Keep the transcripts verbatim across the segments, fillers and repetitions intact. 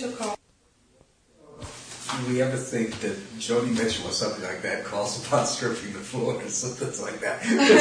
took off. Do we ever think that Joni Mitchell or something like that calls upon stripping the floor or something like that?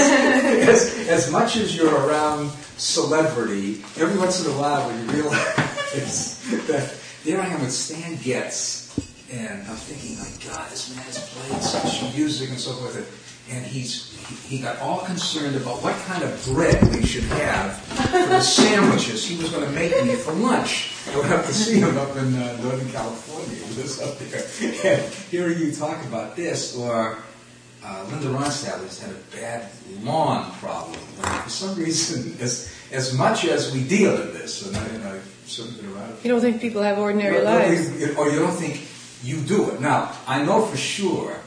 as, as much as you're around celebrity, every once in a while when you realize that there I am with Stan Getz, and I'm thinking, my God, this man has played such music and so forth, and he's he, he got all concerned about what kind of bread we should have for the sandwiches he was going to make me for lunch. I went up to see him up in uh, Northern California. He lives up there. And hearing you talk about this, or uh, Linda Ronstadt has had a bad lawn problem. And for some reason, as as much as we deal in this, and I, and I sort of been around it. You don't think people have ordinary no, lives? No, or you don't think you do it. Now, I know for sure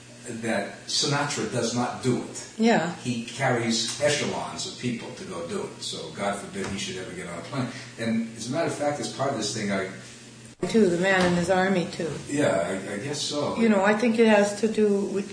that Sinatra does not do it. Yeah. He carries echelons of people to go do it. So God forbid he should ever get on a plane. And as a matter of fact, as part of this thing, I... Too, the man in his army, too. Yeah, I, I guess so. You know, I think it has to do with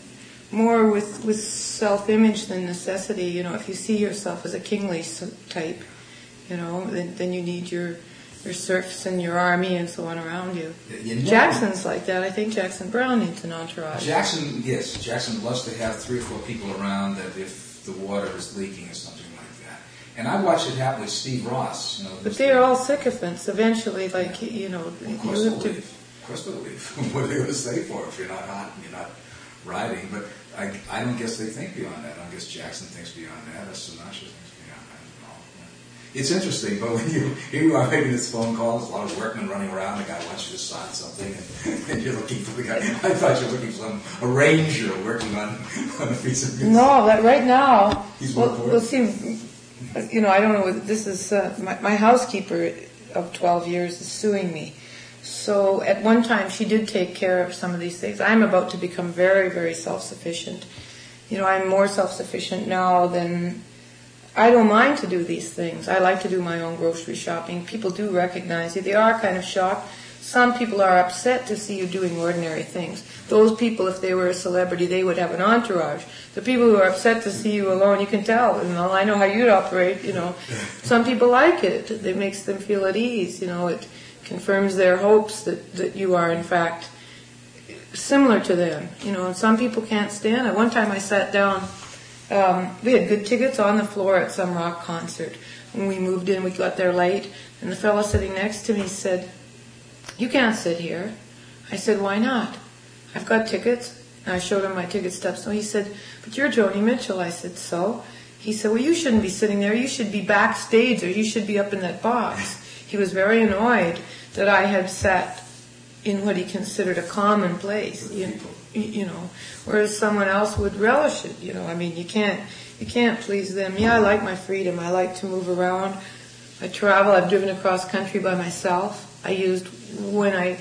more with, with self-image than necessity. You know, if you see yourself as a kingly type, you know, then, then you need your... your serfs and your army and so on around you. you know, Jackson's like that. I think Jackson Browne needs an entourage. Jackson, yes. Jackson loves to have three or four people around that if the water is leaking or something like that. And I watched it happen with Steve Ross. You know, but they're all sycophants eventually, like, you know. Well, of course they'll leave. Of course they'll leave. What are they going to stay for if you're not hot and you're not riding? But I, I don't guess they think beyond that. I don't guess Jackson thinks beyond that. Or Sinatra thinks beyond that. It's interesting, but when you here you are making this phone call, there's a lot of workmen running around. The guy wants you to sign something, and, and you're looking for the guy. I thought you were looking for some arranger working on, on a piece of music. No, that right now. He's more well, we'll see. You know, I don't know. What, this is uh, my, my housekeeper of twelve years is suing me. So at one time, she did take care of some of these things. I'm about to become very, very self-sufficient. You know, I'm more self-sufficient now than. I don't mind to do these things. I like to do my own grocery shopping. People do recognize you. They are kind of shocked. Some people are upset to see you doing ordinary things. Those people, if they were a celebrity, they would have an entourage. The people who are upset to see you alone, you can tell. You know, I know how you'd operate, you know. Some people like it. It makes them feel at ease, you know. It confirms their hopes that, that you are, in fact, similar to them. You know, and some people can't stand it. One time I sat down... Um, we had good tickets on the floor at some rock concert. When we moved in, we got there late, and the fellow sitting next to me said, "You can't sit here." I said, "Why not?" "I've got tickets." And I showed him my ticket stubs. So he said, "But you're Joni Mitchell." I said, "So?" He said, "Well, you shouldn't be sitting there. You should be backstage, or you should be up in that box." He was very annoyed that I had sat in what he considered a common place. You know. You know, whereas someone else would relish it. You know, I mean, you can't, you can't please them. Yeah, I like my freedom. I like to move around. I travel. I've driven across country by myself. I used when I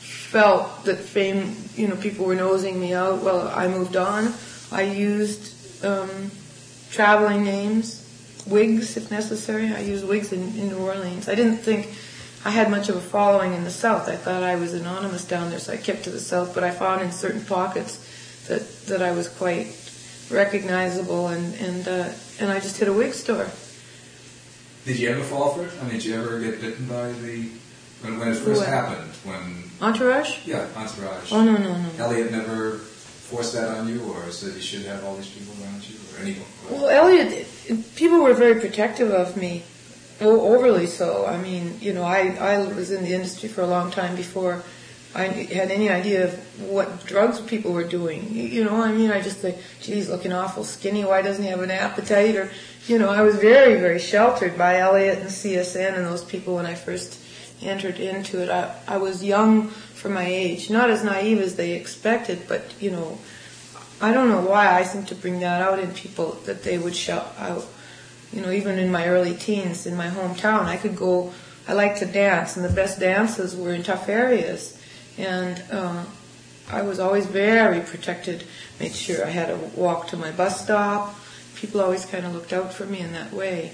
felt that fame, you know, people were nosing me out. Well, I moved on. I used um, traveling names, wigs if necessary. I used wigs in, in New Orleans. I didn't think I had much of a following in the South. I thought I was anonymous down there, so I kept to the South. But I found in certain pockets that, that I was quite recognizable, and and uh, and I just hit a wig store. Did you ever fall for it? I mean, did you ever get bitten by the when, when it first what? happened? When Entourage? Yeah, Entourage. Oh no no no. Elliot never forced that on you, or said you should have all these people around you, or anyone? Well, Elliot, people were very protective of me. Oh, overly so. I mean, you know, I, I was in the industry for a long time before I had any idea of what drugs people were doing. You know, I mean, I just think, geez, looking awful skinny. Why doesn't he have an appetite? Or, you know, I was very, very sheltered by Elliot and C S N and those people when I first entered into it. I, I was young for my age, not as naive as they expected, but, you know, I don't know why I seem to bring that out in people, that they would shout out. You know, even in my early teens, in my hometown, I could go, I liked to dance, and the best dances were in tough areas. And uh, I was always very protected, made sure I had a walk to my bus stop. People always kind of looked out for me in that way.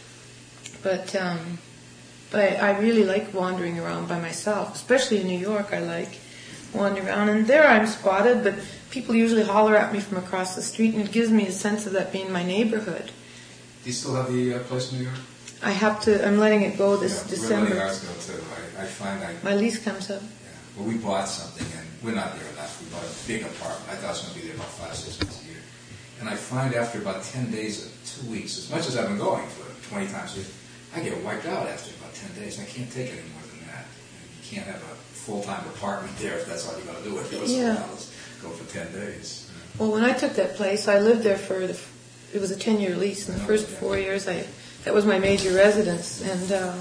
But um, but I, I really like wandering around by myself, especially in New York. I like wandering around, and there I'm spotted, but people usually holler at me from across the street, and it gives me a sense of that being my neighborhood. Do you still have the uh, place in New York? I have to. I'm letting it go this yeah, December. We're letting ours go too. I, I find I. My lease comes up. Yeah. Well, we bought something, and we're not there enough. We bought a big apartment. I thought it was going to be there about five, six months a year. And I find after about ten days, or two weeks, as much as I've been going for twenty times a year, I get wiped out after about ten days. I can't take any more than that. You can't have a full-time apartment there if that's all you got to do. If it was Yeah. go for ten days. Well, when I took that place, I lived there for the. It was a ten-year lease, and the first four years, I that was my major residence, and uh,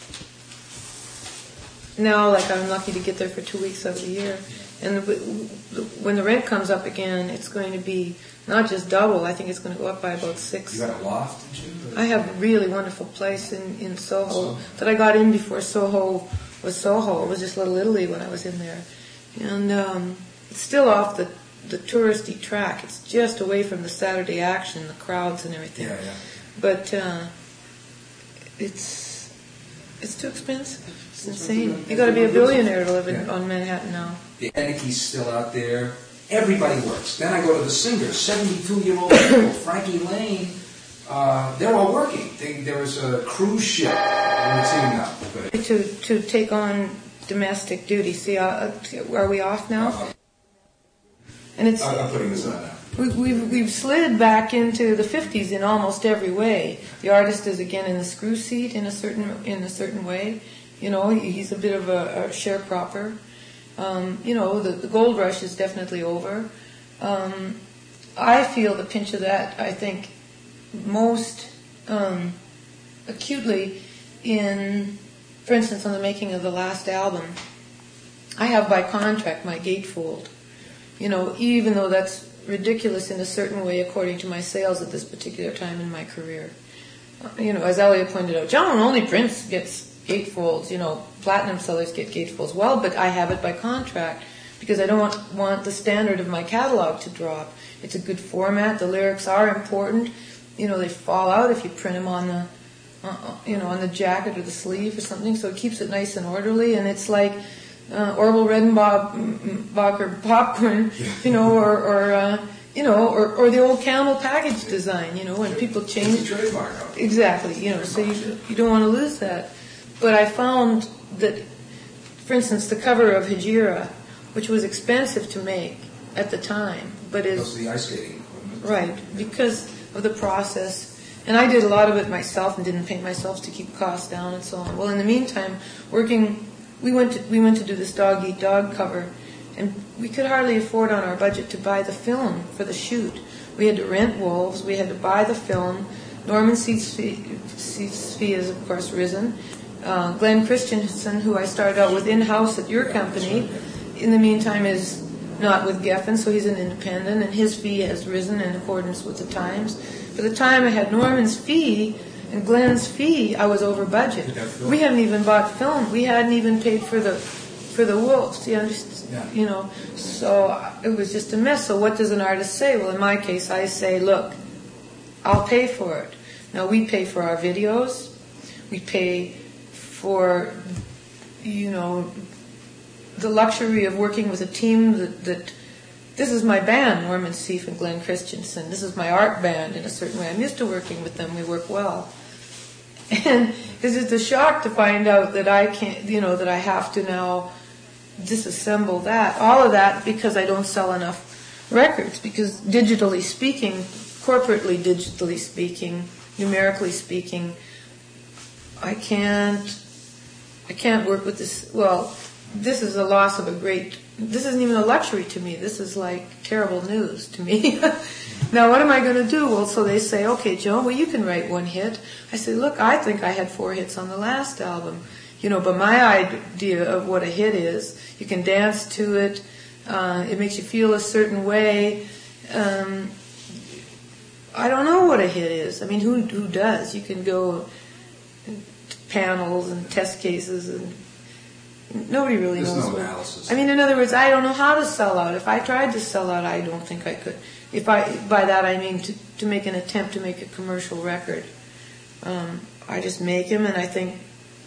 now, like, I'm lucky to get there for two weeks out of the year. And the, the, when the rent comes up again, it's going to be not just double. I think it's going to go up by about six. You got a loft, did you? I have a really wonderful place in, in Soho Soho. that I got in before Soho was Soho. It was just Little Italy when I was in there. And um, it's still off the, the touristy track. It's just away from the Saturday action, the crowds and everything. Yeah, yeah. But uh, it's it's too expensive. It's insane. You got to be a billionaire to live in, Yeah. on Manhattan now. The Eniki's still out there. Everybody works. Then I go to the singers, seventy-two-year-old people, Frankie Lane. Uh, they're all working. They, there was a cruise ship. I haven't seen them now. But, To to take on domestic duty. See, uh, are we off now? uh, And it's I'm putting this on now. we, we've we've slid back into the fifties in almost every way. The artist is again in the screw seat in a certain in a certain way. You know, he's a bit of a, a sharecropper. Um, you know, the, the gold rush is definitely over. Um, I feel the pinch of that, I think, most um, acutely in, for instance, on the making of the last album. I have by contract my gatefold. You know, even though that's ridiculous in a certain way according to my sales at this particular time in my career. Uh, you know, as Elliot pointed out, John, only Prince gets gatefolds, you know, platinum sellers get gatefolds. Well, but I have it by contract because I don't want, want the standard of my catalog to drop. It's a good format. The lyrics are important. You know, they fall out if you print them on the, uh, you know, on the jacket or the sleeve or something. So it keeps it nice and orderly. And it's like uh, Orville Redenbacher popcorn, you know, or, or uh, you know, or, or the old Camel package design, you know, when people change. It's a trademark. Exactly, you know, so you, you don't want to lose that. But I found that, for instance, the cover of Hejira, which was expensive to make at the time, but is... Those are the ice skating equipment. Right, because of the process. And I did a lot of it myself and didn't paint myself to keep costs down and so on. Well, in the meantime, working, we went to, we went to do this Dog Eat Dog cover, and we could hardly afford on our budget to buy the film for the shoot. We had to rent wolves, we had to buy the film. Norman Seats fee, Seats fee is, of course, risen. Uh, Glenn Christensen, who I started out with in-house at your company, in the meantime is not with Geffen, so he's an independent, and his fee has risen in accordance with the times. By the time I had Norman's fee and Glenn's fee, I was over budget. We hadn't even bought film. We hadn't even paid for the for the wolves. You understand? Yeah. You know, so it was just a mess. So what does an artist say? Well, in my case, I say, look, I'll pay for it. Now we pay for our videos. We pay for, you know, the luxury of working with a team that, that this is my band, Norman Seif and Glenn Christensen. This is my art band in a certain way. I'm used to working with them. We work well. And it's just a shock to find out that I can't, you know, that I have to now disassemble that, all of that, because I don't sell enough records. Because digitally speaking, corporately digitally speaking, numerically speaking, I can't, I can't work with this. Well, this is a loss of a great, this isn't even a luxury to me. This is like terrible news to me. Now, what am I going to do? Well, so they say, okay, Joan, well, you can write one hit. I say, look, I think I had four hits on the last album. You know, but my idea of what a hit is, you can dance to it. Uh, it makes you feel a certain way. Um, I don't know what a hit is. I mean, who who does? You can go to panels and test cases, and nobody really There's knows. no what, analysis. I mean, in other words, I don't know how to sell out. If I tried to sell out, I don't think I could. If I by that I mean to to make an attempt to make a commercial record. Um, I just make them, and I think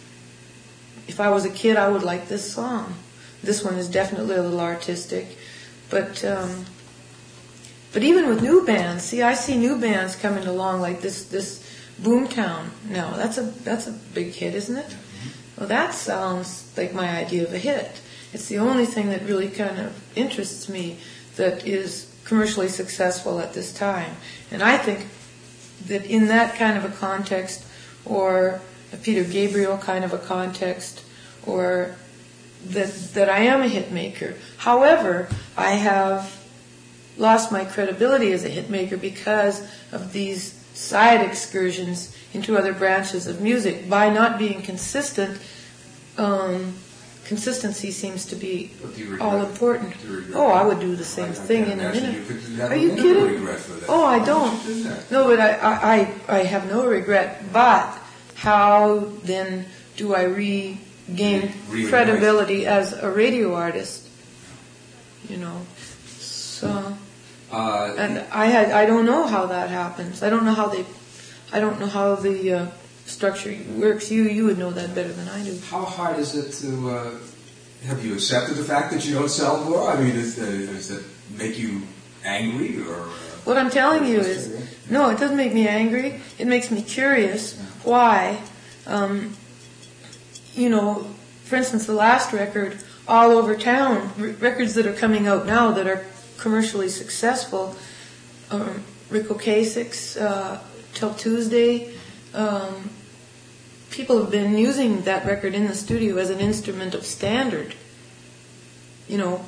if I was a kid, I would like this song. This one is definitely a little artistic, but. Um, But even with new bands, see, I see new bands coming along like this this Boomtown. Now that's a that's a big hit, isn't it? Well, that sounds like my idea of a hit. It's the only thing that really kind of interests me that is commercially successful at this time. And I think that in that kind of a context, or a Peter Gabriel kind of a context, or that that I am a hit maker. However, I have lost my credibility as a hit maker because of these side excursions into other branches of music. By not being consistent, um, consistency seems to be all important. Oh, I would do the same thing in a minute. Are you kidding? Oh, I don't. No, but I, I, I, I have no regret. But how then do I regain credibility as a radio artist? You know, so. Uh, and I had I don't know how that happens. I don't know how they, I don't know how the uh, structure works. You you would know that better than I do. How hard is it to? Uh, have you accepted the fact that you don't sell more? I mean, does, uh, does it make you angry or? Uh, what I'm telling you is, no, it doesn't make me angry. It makes me curious. Yeah. Why? Um, you know, for instance, the last record, All Over Town, r- records that are coming out now that are commercially successful, um, Ric Ocasek, uh, Till Tuesday. Um, people have been using that record in the studio as an instrument of standard. You know.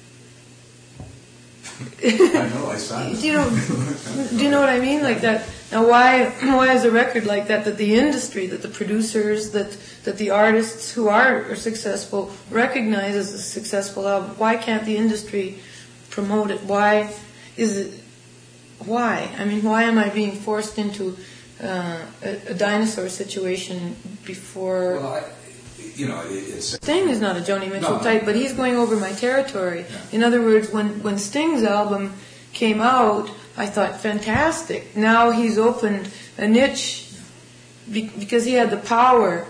I know, I saw it. Do you know? Do you know what I mean? Like that. Now, why? Why is a record like that? That the industry, that the producers, that that the artists who are, are successful recognize as a successful album. Why can't the industry promote it? Why is it? Why? I mean, why am I being forced into uh, a, a dinosaur situation before? Well, I, you know, it, it's Sting is not a Joni Mitchell no, type, no. but he's going over my territory. Yeah. In other words, when when Sting's album came out, I thought fantastic. Now he's opened a niche be, because he had the power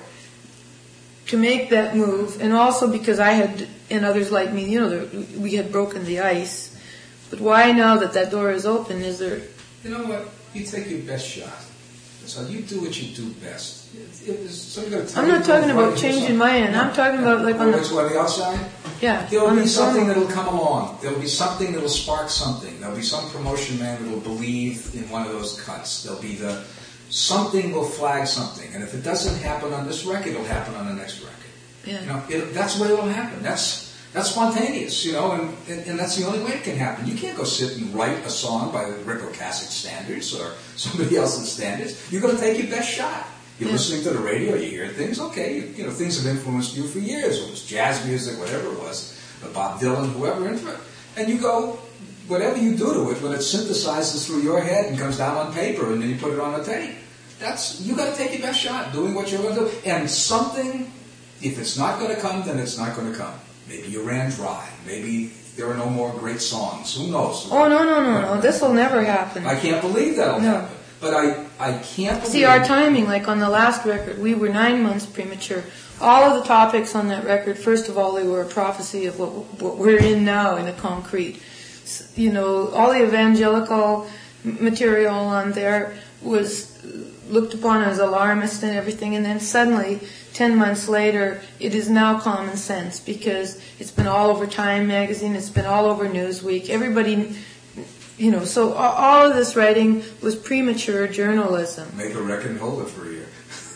to make that move, and also because I had, and others like me, you know, the, we had broken the ice. But why now that that door is open, is there... You know what? You take your best shot. So you do what you do best. It, it was, I'm not talking about changing my end. No. I'm talking about like on the... on the outside? Yeah. There'll be something that'll come along. There'll be something that'll spark something. There'll be some promotion man that'll believe in one of those cuts. There'll be the... Something will flag something. And if it doesn't happen on this record, it'll happen on the next record. Yeah. You know, it, that's the way it'll happen. That's... That's spontaneous, you know, and, and, and that's the only way it can happen. You can't go sit and write a song by Ric Ocasek standards or somebody else's standards. You're going to take your best shot. You're yeah. listening to the radio, you hear things, okay, you, you know, things have influenced you for years. It was jazz music, whatever it was, Bob Dylan, whoever into it. And you go, whatever you do to it, when it synthesizes through your head and comes down on paper and then you put it on a tape, that's, you got to take your best shot doing what you're going to do. And something, if it's not going to come, then it's not going to come. Maybe you ran dry. Maybe there are no more great songs. Who knows? Oh, no, no, no, no. This will never happen. I can't believe that'll no. happen. But I, I can't believe... See, our timing, like on the last record, we were nine months premature. All of the topics on that record, first of all, they were a prophecy of what, what we're in now in the concrete. You know, all the evangelical material on there was looked upon as alarmist and everything, and then suddenly... Ten months later, it is now common sense because it's been all over Time magazine, it's been all over Newsweek. Everybody, you know, so all of this writing was premature journalism. Make a record and hold it for a year.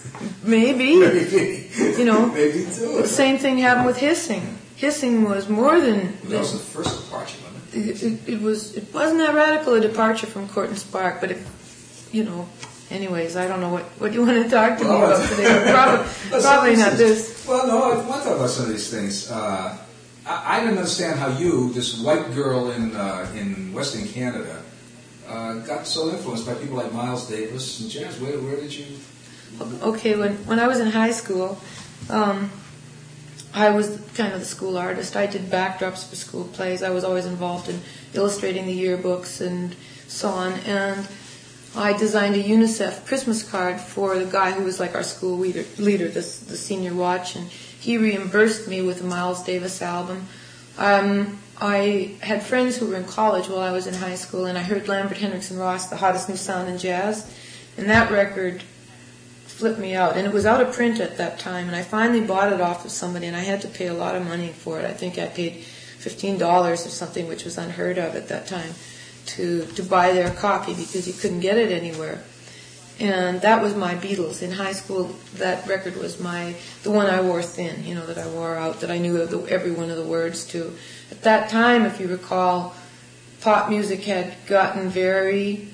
Maybe. Maybe. You know. Maybe too. The same thing happened with Hissing. Hissing was more than... That was the first departure, wasn't it? It, it, it, was, it wasn't that radical a departure from Court and Spark, but it, you know... Anyways, I don't know what, what you want to talk to well, me about today. Probably, probably not this. Well, no, I want to talk about some of these things. Uh, I, I didn't understand how you, this white girl in uh, in Western Canada, uh, got so influenced by people like Miles Davis and jazz. Where, where did you... Okay, when, when I was in high school, um, I was kind of the school artist. I did backdrops for school plays. I was always involved in illustrating the yearbooks and so on. And... I designed a UNICEF Christmas card for the guy who was like our school leader, leader the, the senior watch, and he reimbursed me with a Miles Davis album. Um, I had friends who were in college while I was in high school, and I heard Lambert Hendricks and Ross, the hottest new sound in jazz, and that record flipped me out. And it was out of print at that time, and I finally bought it off of somebody, and I had to pay a lot of money for it. I think I paid fifteen dollars or something, which was unheard of at that time, to, to buy their copy because you couldn't get it anywhere. And that was my Beatles. In high school, that record was my the one I wore thin, you know, that I wore out, that I knew the, every one of the words to. At that time, if you recall, pop music had gotten very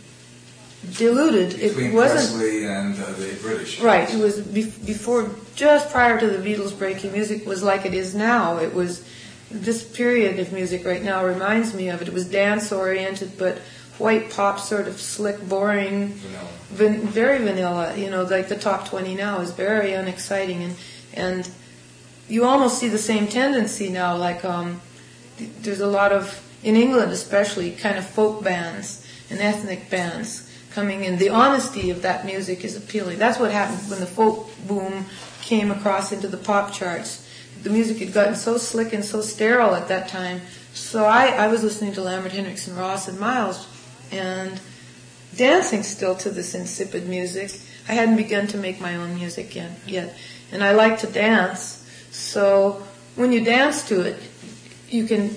diluted. Between it wasn't Presley and uh, the British. Right. It was be- before, just prior to the Beatles breaking, music was like it is now. It was this period of music right now reminds me of it. It was dance oriented, but white pop, sort of slick, boring, Vanilla. van- very vanilla. You know, like the top twenty now is very unexciting, and and you almost see the same tendency now. Like um, th- there's a lot of, in England especially, kind of folk bands and ethnic bands coming in. The honesty of that music is appealing. That's what happened when the folk boom came across into the pop charts. The music had gotten so slick and so sterile at that time. So I, I was listening to Lambert, Hendrickson, Ross, and Miles, and dancing still to this insipid music. I hadn't begun to make my own music yet, yet. And I like to dance. So when you dance to it, you can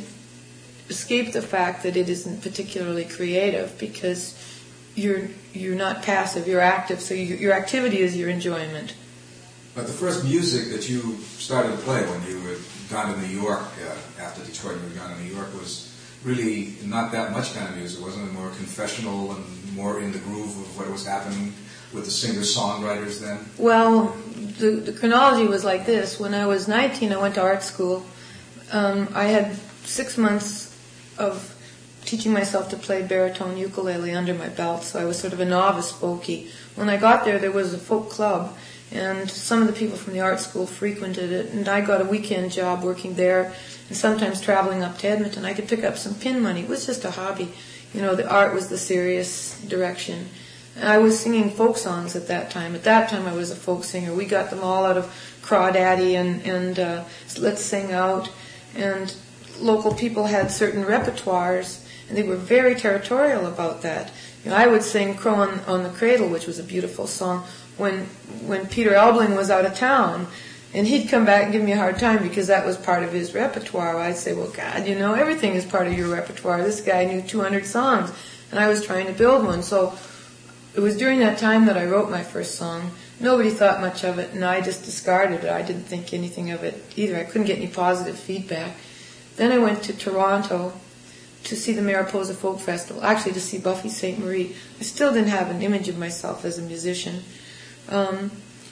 escape the fact that it isn't particularly creative, because you're you're not passive, you're active. So you, your activity is your enjoyment. But the first music that you started to play when you had gone to New York, uh, after Detroit, you had gone to New York, was really not that much kind of music, wasn't it? More confessional and more in the groove of what was happening with the singer-songwriters then? Well, the, the chronology was like this. When I was nineteen, I went to art school. Um, I had six months of teaching myself to play baritone ukulele under my belt, so I was sort of a novice folkie. When I got there, there was a folk club, and some of the people from the art school frequented it, and I got a weekend job working there and sometimes traveling up to Edmonton. I could pick up some pin money. It was just a hobby. You know, the art was the serious direction. And I was singing folk songs at that time. At that time, I was a folk singer. We got them all out of Crawdaddy and, and uh, Let's Sing Out, and local people had certain repertoires, and they were very territorial about that. You know, I would sing Crow on, on the Cradle, which was a beautiful song, when when Peter Elbling was out of town, and he'd come back and give me a hard time because that was part of his repertoire. I'd say, well, God, you know, everything is part of your repertoire. This guy knew two hundred songs, and I was trying to build one. So it was during that time that I wrote my first song. Nobody thought much of it, and I just discarded it. I didn't think anything of it either. I couldn't get any positive feedback. Then I went to Toronto to see the Mariposa Folk Festival, actually to see Buffy Sainte Marie. I still didn't have an image of myself as a musician. Um,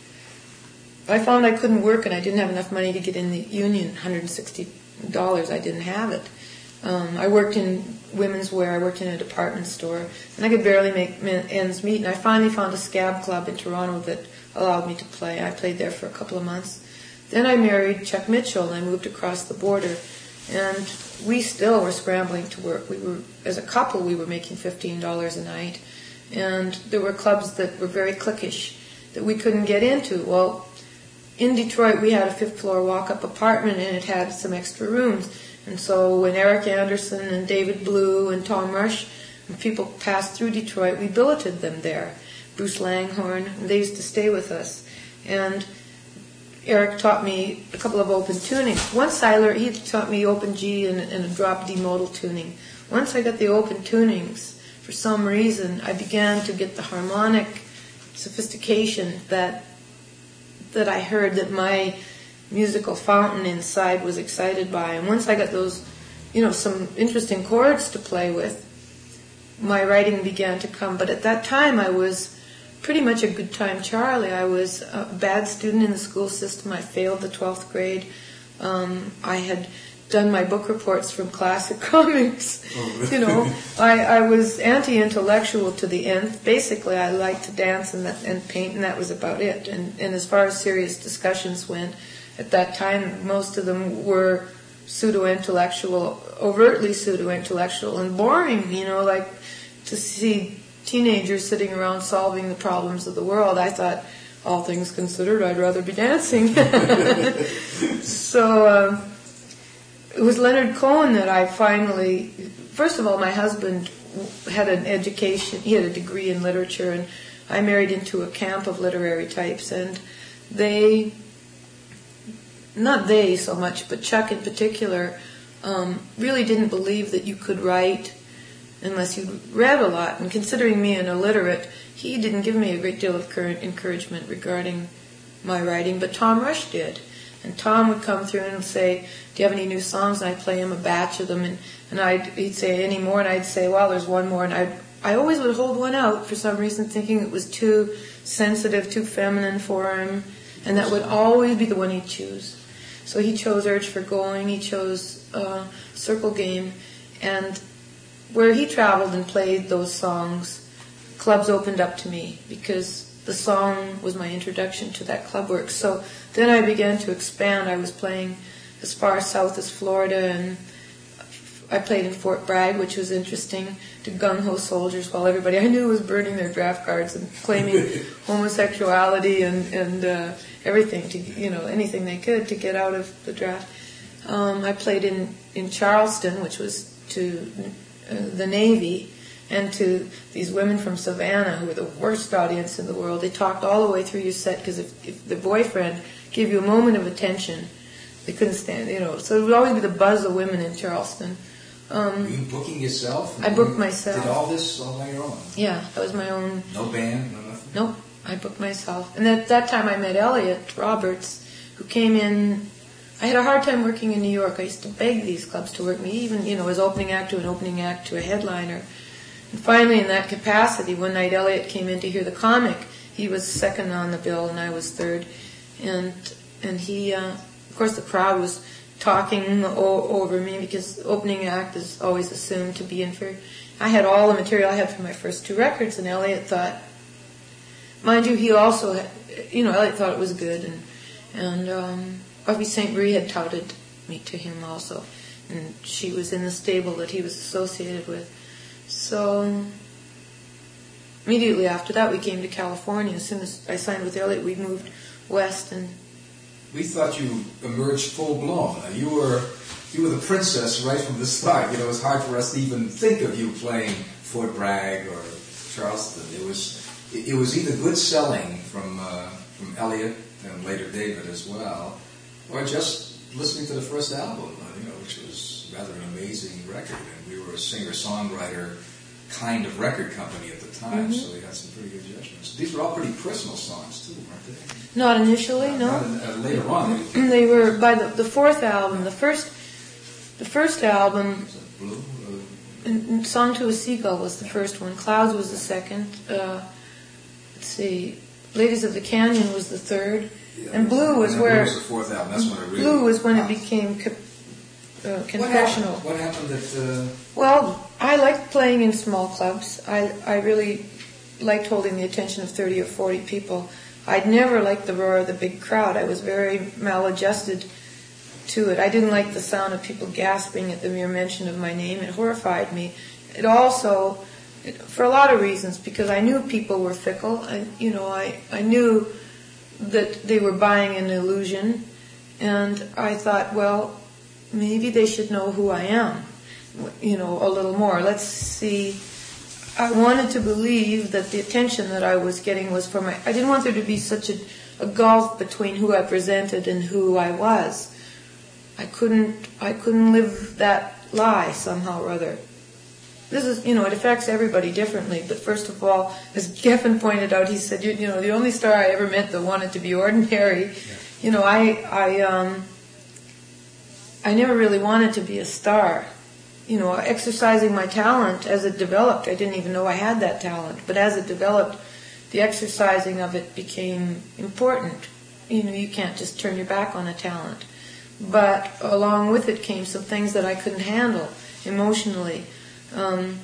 I found I couldn't work, and I didn't have enough money to get in the union, one hundred sixty dollars. I didn't have it. Um, I worked in women's wear. I worked in a department store, and I could barely make ends meet. And I finally found a scab club in Toronto that allowed me to play. I played there for a couple of months. Then I married Chuck Mitchell, and I moved across the border. And we still were scrambling to work. We were, as a couple, we were making fifteen dollars a night. And there were clubs that were very cliquish that we couldn't get into. Well, in Detroit, we had a fifth-floor walk-up apartment, and it had some extra rooms. And so when Eric Anderson and David Blue and Tom Rush and people passed through Detroit, we billeted them there. Bruce Langhorne, and they used to stay with us. And Eric taught me a couple of open tunings. Once I learned, he taught me open G and, and a drop D modal tuning. Once I got the open tunings, for some reason, I began to get the harmonic sophistication that that I heard that my musical fountain inside was excited by. And once I got those, you know, some interesting chords to play with, my writing began to come. But at that time, I was pretty much a good time Charlie. I was a bad student in the school system. I failed the twelfth grade. Um, I had done my book reports from classic comics. Oh. You know, I, I was anti-intellectual to the nth. Basically, I liked to dance and, that, and paint, and that was about it. And, and as far as serious discussions went, at that time, most of them were pseudo-intellectual, overtly pseudo-intellectual, and boring, you know, like to see teenagers sitting around solving the problems of the world. I thought, all things considered, I'd rather be dancing. So um, it was Leonard Cohen that I finally, first of all, my husband had an education, he had a degree in literature, and I married into a camp of literary types, and they, not they so much, but Chuck in particular, um, really didn't believe that you could write unless you read a lot. And considering me an illiterate, he didn't give me a great deal of current encouragement regarding my writing, but Tom Rush did. And Tom would come through and say, do you have any new songs? And I'd play him a batch of them, and, and I'd, he'd say, any more? And I'd say, well, there's one more. And I'd, I always would hold one out for some reason, thinking it was too sensitive, too feminine for him, and that would always be the one he'd choose. So he chose Urge for Going, he chose uh, Circle Game, and where he traveled and played those songs, clubs opened up to me, because the song was my introduction to that club work. So then I began to expand. I was playing as far south as Florida, and I played in Fort Bragg, which was interesting, to gung-ho soldiers while everybody I knew was burning their draft cards and claiming homosexuality and, and uh, everything, to you know, anything they could to get out of the draft. Um, I played in, in Charleston, which was to uh, the Navy, and to these women from Savannah, who were the worst audience in the world. They talked all the way through your set, because if, if the boyfriend gave you a moment of attention, they couldn't stand, you know. So it would always be the buzz of women in Charleston. Um, Were you booking yourself? I booked myself. Did all this all on your own? Yeah, that was my own. No band, no nothing? Nope, I booked myself. And at that time I met Elliot Roberts, who came in. I had a hard time working in New York. I used to beg these clubs to work me, even, you know, as opening act to an opening act to a headliner. And finally, in that capacity, one night Elliot came in to hear the comic. He was second on the bill, and I was third. And and he, uh, of course, the crowd was talking o- over me, because opening act is always assumed to be inferior. I had all the material I had from my first two records, and Elliot thought, mind you, he also, had, you know, Elliot thought it was good, and and um, Buffy Saint Brie had touted me to him also, and she was in the stable that he was associated with. So immediately after that, we came to California. As soon as I signed with Elliot, we moved west, and we thought you emerged full blown. You were you were the princess right from the start. You know, it was hard for us to even think of you playing Fort Bragg or Charleston. It was it, it was either good selling from uh, from Elliot and later David as well, or just listening to the first album, you know, which was rather an amazing record. And we were a singer-songwriter kind of record company at the time, mm-hmm. so we had some pretty good judgments. These were all pretty personal songs too, weren't they? Not initially, uh, no. Not in, uh, later on. They were by the, the fourth album. The first, the first album. Blue? Uh, Song to a Seagull was the first one. Clouds was the second. Uh, let's see, Ladies of the Canyon was the third. Yeah, and Blue was and where. Blue was the fourth album. That's when it really. Blue was when popped. it became co- uh, What confessional. happened? What happened at? Uh, Well, I liked playing in small clubs. I I really liked holding the attention of thirty or forty people. I'd never liked the roar of the big crowd. I was very maladjusted to it. I didn't like the sound of people gasping at the mere mention of my name. It horrified me. It also, for a lot of reasons, because I knew people were fickle. I, you know, I, I knew that they were buying an illusion, and I thought, well, maybe they should know who I am, you know, a little more. Let's see. I wanted to believe that the attention that I was getting was for my... I didn't want there to be such a, a gulf between who I presented and who I was. I couldn't I couldn't live that lie somehow or other. This is, you know, it affects everybody differently. But first of all, as Geffen pointed out, he said, you, you know, the only star I ever met that wanted to be ordinary, yeah. you know, I I um I never really wanted to be a star. You know, exercising my talent as it developed. I didn't even know I had that talent. But as it developed, the exercising of it became important. You know, you can't just turn your back on a talent. But along with it came some things that I couldn't handle emotionally. Um,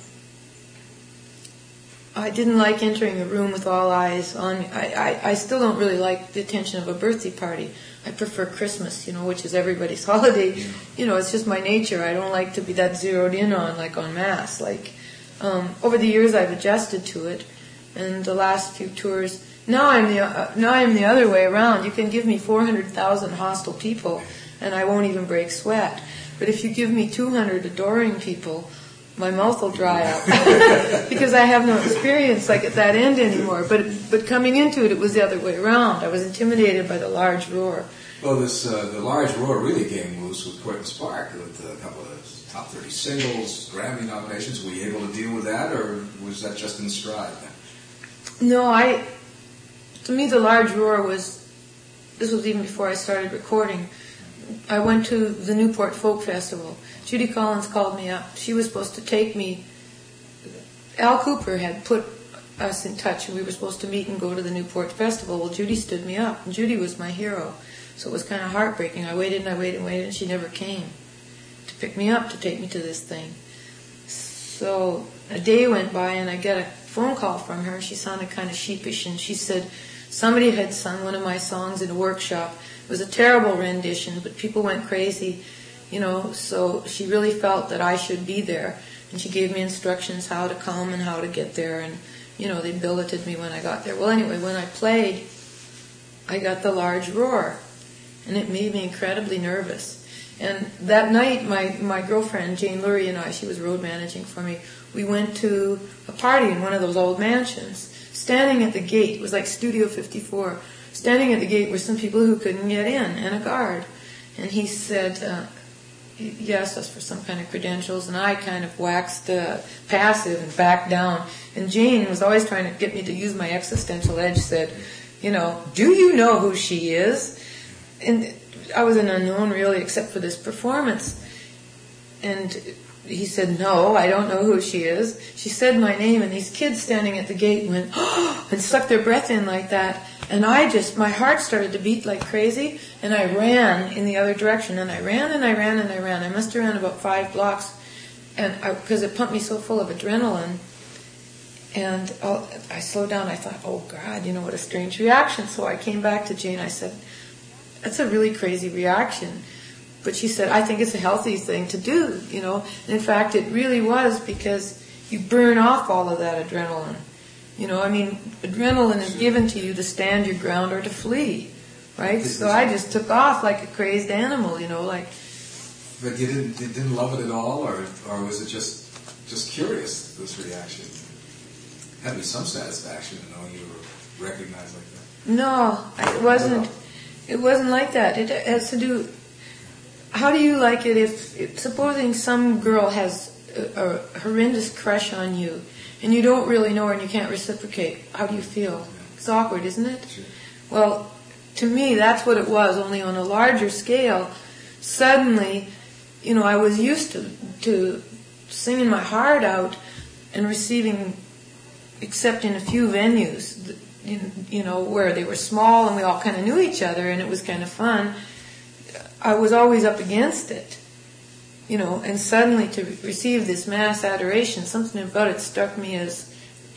I didn't like entering a room with all eyes on me. I, I, I still don't really like the attention of a birthday party. I prefer Christmas, you know, which is everybody's holiday. Yeah. You know, it's just my nature. I don't like to be that zeroed in on, like on mass. Like, um, over the years I've adjusted to it, and the last few tours, now I'm the uh, now I'm the other way around. You can give me four hundred thousand hostile people, and I won't even break sweat. But if you give me two hundred adoring people, my mouth will dry up because I have no experience like at that end anymore. But but coming into it, it was the other way around. I was intimidated by the large roar. Well, this uh, the large roar really came loose with Courtney Spark with a couple of top thirty singles, Grammy nominations. Were you able to deal with that, or was that just in stride? No, I. To me, the large roar was. This was even before I started recording. I went to the Newport Folk Festival. Judy Collins called me up. She was supposed to take me. Al Cooper had put us in touch, and we were supposed to meet and go to the Newport Festival. Well, Judy stood me up, and Judy was my hero. So it was kind of heartbreaking. I waited and I waited and waited, and she never came to pick me up, to take me to this thing. So a day went by, and I got a phone call from her. She sounded kind of sheepish, and she said somebody had sung one of my songs in a workshop. It was a terrible rendition, but people went crazy, you know, so she really felt that I should be there. And she gave me instructions how to come and how to get there, and, you know, they billeted me when I got there. Well, anyway, when I played, I got the large roar, and it made me incredibly nervous. And that night, my, my girlfriend, Jane Lurie, and I, she was road managing for me, we went to a party in one of those old mansions. Standing at the gate, it was like Studio fifty-four, standing at the gate were some people who couldn't get in, and a guard. And he said, uh, he asked us for some kind of credentials, and I kind of waxed uh, passive and backed down. And Jane was always trying to get me to use my existential edge, said, you know, do you know who she is? And I was an unknown, really, except for this performance. And he said, no, I don't know who she is. She said my name, and these kids standing at the gate went, oh, and sucked their breath in like that. And I just, my heart started to beat like crazy, and I ran in the other direction. And I ran and I ran and I ran. I must have ran about five blocks, and because it pumped me so full of adrenaline. And I'll, I slowed down. I thought, oh, God, you know, what a strange reaction. So I came back to Jane. I said, that's a really crazy reaction. But she said, I think it's a healthy thing to do, you know. And in fact, it really was, because you burn off all of that adrenaline. You know, I mean, adrenaline is given to you to stand your ground or to flee, right? So I just took off like a crazed animal, you know, like. But you didn't, you didn't love it at all, or or was it just just curious, this reaction? Had to be some satisfaction to know you were recognized like that. No, it wasn't. It wasn't like that. It has to do. How do you like it if, if supposing some girl has a, a horrendous crush on you, and you don't really know her and you can't reciprocate? How do you feel? It's awkward, isn't it? Sure. Well, to me, that's what it was, only on a larger scale. Suddenly, you know, I was used to to singing my heart out and receiving, except in a few venues, you know, where they were small and we all kind of knew each other and it was kind of fun. I was always up against it, you know, and suddenly to receive this mass adoration, something about it struck me as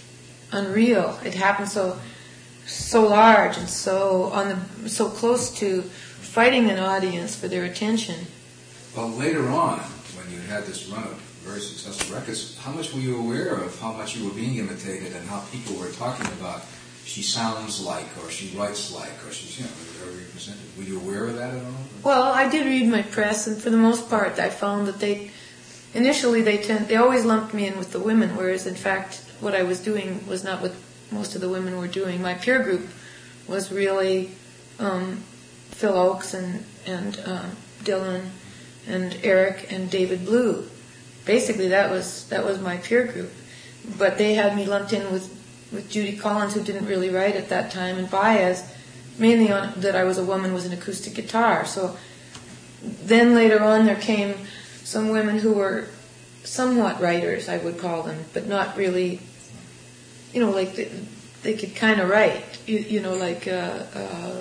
unreal. It happened so so large and so on the so close to fighting an audience for their attention. Well, later on, when you had this run of very successful records, how much were you aware of how much you were being imitated and how people were talking about she sounds like, or she writes like, or she's, you know, whatever you presented? Were you aware of that at all? Well, I did read my press, and for the most part, I found that they, initially they tend, they always lumped me in with the women, whereas in fact, what I was doing was not what most of the women were doing. My peer group was really um, Phil Oakes and and uh, Dylan and Eric and David Blue. Basically, that was that was my peer group. But they had me lumped in with, with Judy Collins, who didn't really write at that time, and Baez, mainly on that I was a woman with an acoustic guitar. So then later on there came some women who were somewhat writers, I would call them, but not really, you know, like they, they could kind of write, you, you know, like... Uh, uh,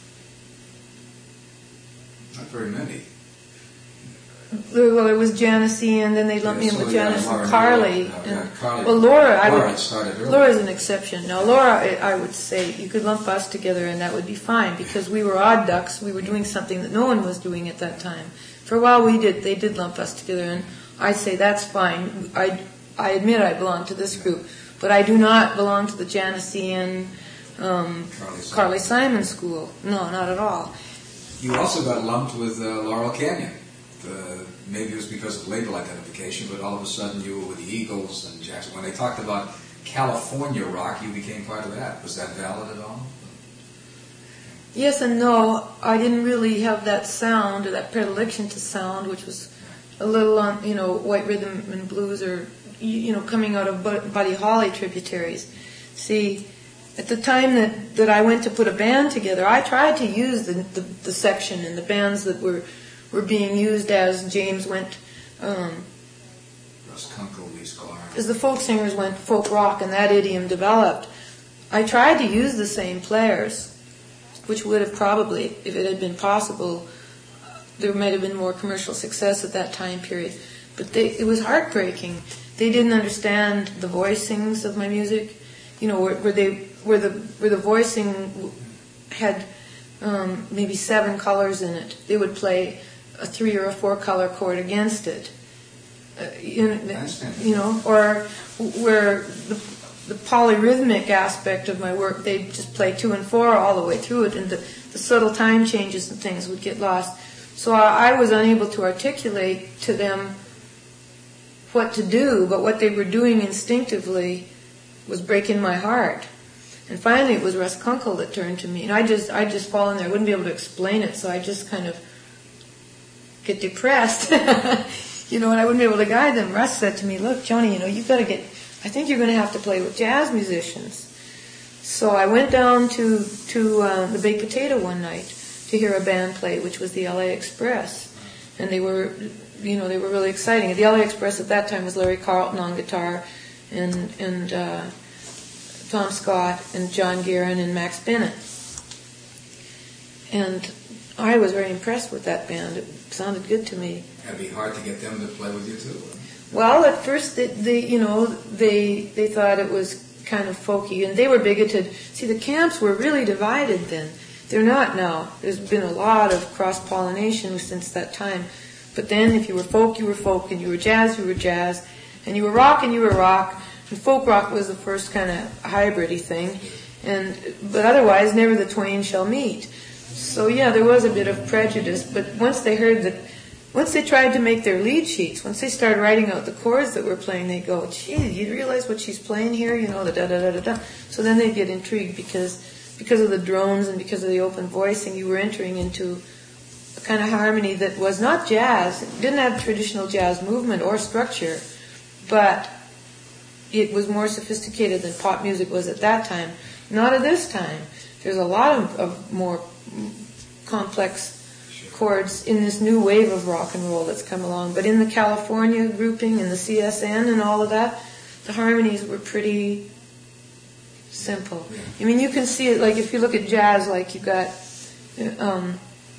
not very many. Well, it was Janice and then they lumped Yeah, me in so with yeah, Janice Laura and Carly. Miller, yeah, and, yeah, Carly. Well, Laura, I Laura would, had started early. Laura's an exception. Now, Laura, I, I would say you could lump us together and that would be fine because we were odd ducks. We were doing something that no one was doing at that time. For a while, we did. They did lump us together, and I'd say that's fine. I, I admit I belong to this group, but I do not belong to the Janician, um, Carly Simon. Carly Simon school. No, not at all. You also got lumped with uh, Laurel Canyon. uh, maybe it was because of label identification, but all of a sudden you were with the Eagles and Jackson. When they talked about California rock, you became part of that. Was that valid at all? Yes and no. I didn't really have that sound or that predilection to sound, which was a little on, you know, white rhythm and blues, or you know, coming out of Buddy Holly tributaries. See, at the time that, that I went to put a band together, I tried to use the, the, the section and the bands that were were being used as James went, um, Russ Kunkel, Lee Sklar. As the folk singers went folk rock and that idiom developed. I tried to use the same players, which would have probably, if it had been possible, there might have been more commercial success at that time period. But they, it was heartbreaking. They didn't understand the voicings of my music, you know, where, where they where the where the voicing had um, maybe seven colors in it. They would play a three or a four color chord against it, uh, you, know, you know, or where the, the polyrhythmic aspect of my work, they just play two and four all the way through it, and the, the subtle time changes and things would get lost. So I, I was unable to articulate to them what to do, but what they were doing instinctively was breaking my heart. And finally it was Russ Kunkel that turned to me, and I just I'd just fall in there. I wouldn't be able to explain it, so I just kind of get depressed. You know, and I wouldn't be able to guide them. Russ said to me, "Look, Joni, you know, you've got to get, I think you're going to have to play with jazz musicians." So I went down to, to uh, the Baked Potato one night to hear a band play, which was the L A Express. And they were, you know, they were really exciting. The L A Express at that time was Larry Carlton on guitar, and and uh, Tom Scott and John Guerin and Max Bennett. And I was very impressed with that band. It sounded good to me. It'd be hard to get them to play with you too. Well, at first, they, they you know, they they thought it was kind of folky, and they were bigoted. See, the camps were really divided then. They're not now. There's been a lot of cross-pollination since that time. But then, if you were folk, you were folk, and you were jazz, you were jazz, and you were rock, and you were rock. And folk rock was the first kind of hybridy thing. And but otherwise, never the twain shall meet. So yeah, there was a bit of prejudice. But once they heard that, once they tried to make their lead sheets, once they started writing out the chords that we're playing, they go, "Gee, you realize what she's playing here? You know, the da da da da da." So then they get intrigued because because of the drones and because of the open voicing, you were entering into a kind of harmony that was not jazz. It didn't have traditional jazz movement or structure, but it was more sophisticated than pop music was at that time. Not at this time. There's a lot of, of more complex chords in this new wave of rock and roll that's come along. But in the California grouping and the C S N and all of that, the harmonies were pretty simple. I mean, you can see it, like if you look at jazz, like you've got um,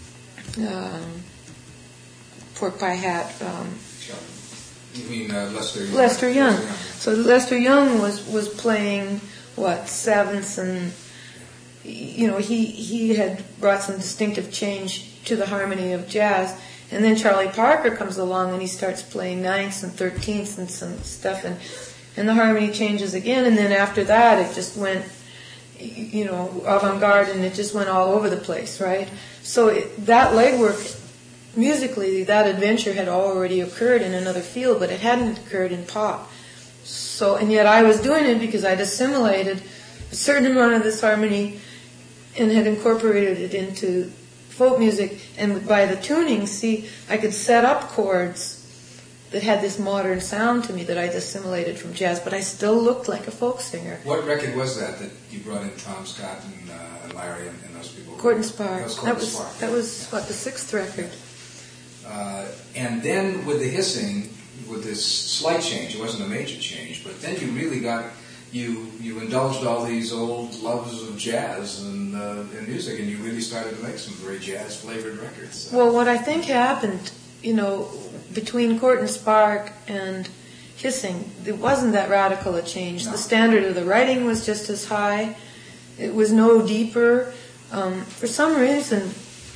um, Pork Pie Hat. Um, you mean uh, Lester Young? Lester Young. Lester Young. So Lester Young was, was playing, what, sevenths, and, you know, he, he had brought some distinctive change to the harmony of jazz. And then Charlie Parker comes along and he starts playing ninths and thirteenths and some stuff, and and the harmony changes again. And then after that, it just went, you know, avant-garde, and it just went all over the place, right? So it, that legwork, musically, that adventure had already occurred in another field, but it hadn't occurred in pop. So, and yet I was doing it because I'd assimilated a certain amount of this harmony and had incorporated it into folk music. And by the tuning, see, I could set up chords that had this modern sound to me that I'd assimilated from jazz, but I still looked like a folk singer. What record was that that you brought in Tom Scott and uh, Larry and, and those people? Court and Spark. That was, that was, Spark. That was yeah. what, the sixth record. Uh, and then with the hissing, with this slight change, it wasn't a major change, but then you really got, you you indulged all these old loves of jazz and, uh, and music, and you really started to make some very jazz-flavored records. So. Well, what I think happened, you know, between Court and Spark and Hissing, it wasn't that radical a change. No. The standard of the writing was just as high. It was no deeper. Um, for some reason,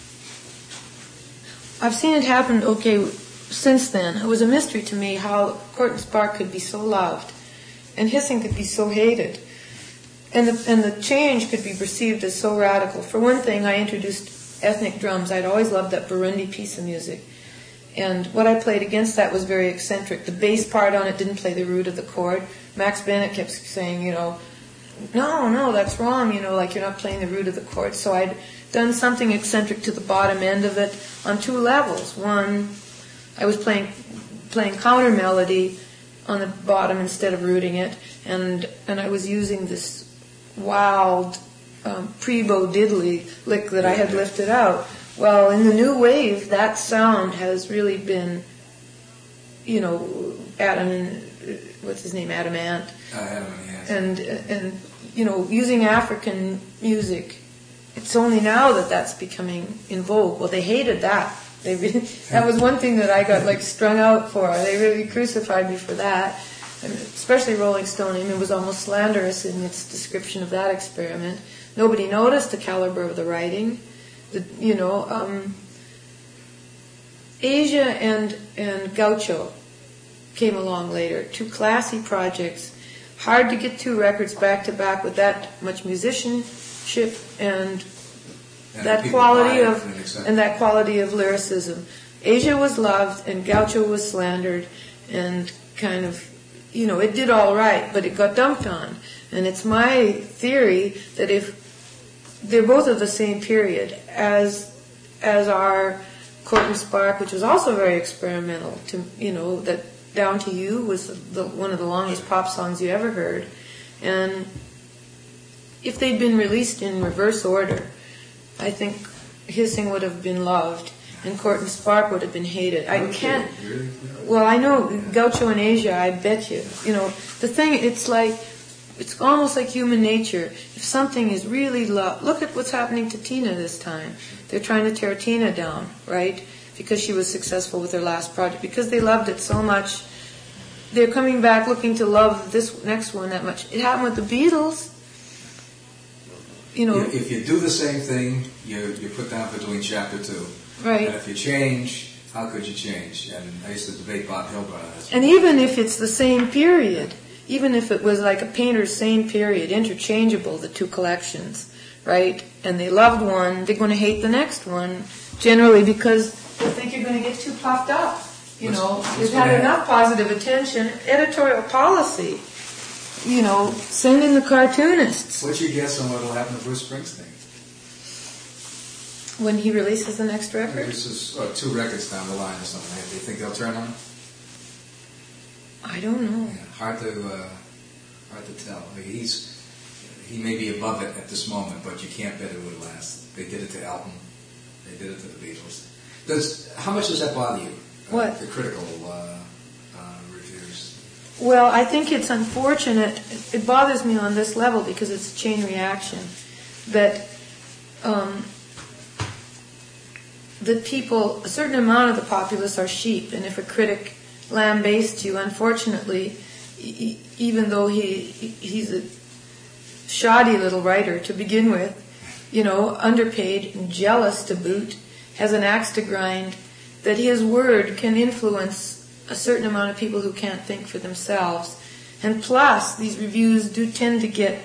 I've seen it happen, okay, since then. It was a mystery to me how Court and Spark could be so loved and Hissing could be so hated. And the, and the change could be perceived as so radical. For one thing, I introduced ethnic drums. I'd always loved that Burundi piece of music. And what I played against that was very eccentric. The bass part on it didn't play the root of the chord. Max Bennett kept saying, you know, no, no, that's wrong, you know, like you're not playing the root of the chord. So I'd done something eccentric to the bottom end of it on two levels. One, I was playing playing counter melody on the bottom instead of rooting it, and and I was using this wild um, pre-bow diddly lick that I had lifted out. Well, in the new wave, that sound has really been, you know, Adam, what's his name, Adam Ant, uh, Adam, yes. and and you know, using African music. It's only now that that's becoming in vogue. Well, they hated that. They really, that was one thing that I got like strung out for. They really crucified me for that, and especially Rolling Stone. I mean, it was almost slanderous in its description of that experiment. Nobody noticed the caliber of the writing. The, you know, um, Asia and and Gaucho came along later. Two classy projects. Hard to get two records back to back with that much musicianship and, and that quality of and, and that quality of lyricism. Asia was loved and Gaucho was slandered, and kind of, you know, it did all right, but it got dumped on. And it's my theory that if they're both of the same period as as our Court and Spark, which was also very experimental, to you know that. Down to You was the, one of the longest pop songs you ever heard. And if they'd been released in reverse order, I think Hissing would have been loved and Court and Spark would have been hated. I can't... Well, I know Gaucho and Asia, I bet you. You know, the thing, it's like... It's almost like human nature. If something is really loved... Look at what's happening to Tina this time. They're trying to tear Tina down, right? Because she was successful with their last project, because they loved it so much. They're coming back looking to love this next one that much. It happened with the Beatles. You know, if you do the same thing, you you put down for doing chapter two. Right. And if you change, how could you change? And I used to debate Bob Hilbert on this. And even if it's the same period, even if it was like a painter's same period, interchangeable, the two collections, right? And they loved one, they're going to hate the next one, generally because they think you're going to get too puffed up. You what's, know, what's they've had enough positive attention. Editorial policy, you know, send in the cartoonists. What's your guess on what will happen to Bruce Springsteen? When he releases the next record? This is uh, two records down the line or something. Do you think they'll turn on? I don't know. Yeah, hard to uh, hard to tell. I mean, he's he may be above it at this moment, but you can't bet it would last. They did it to Elton. They did it to the Beatles. Does how much does that bother you? Uh, what? The critical uh, uh, reviews. Well, I think it's unfortunate. It bothers me on this level because it's a chain reaction. That um, that people, a certain amount of the populace are sheep, and if a critic lambastes you, unfortunately, e- even though he he's a shoddy little writer to begin with, you know, underpaid and jealous to boot, has an axe to grind, that his word can influence a certain amount of people who can't think for themselves. And plus, these reviews do tend to get,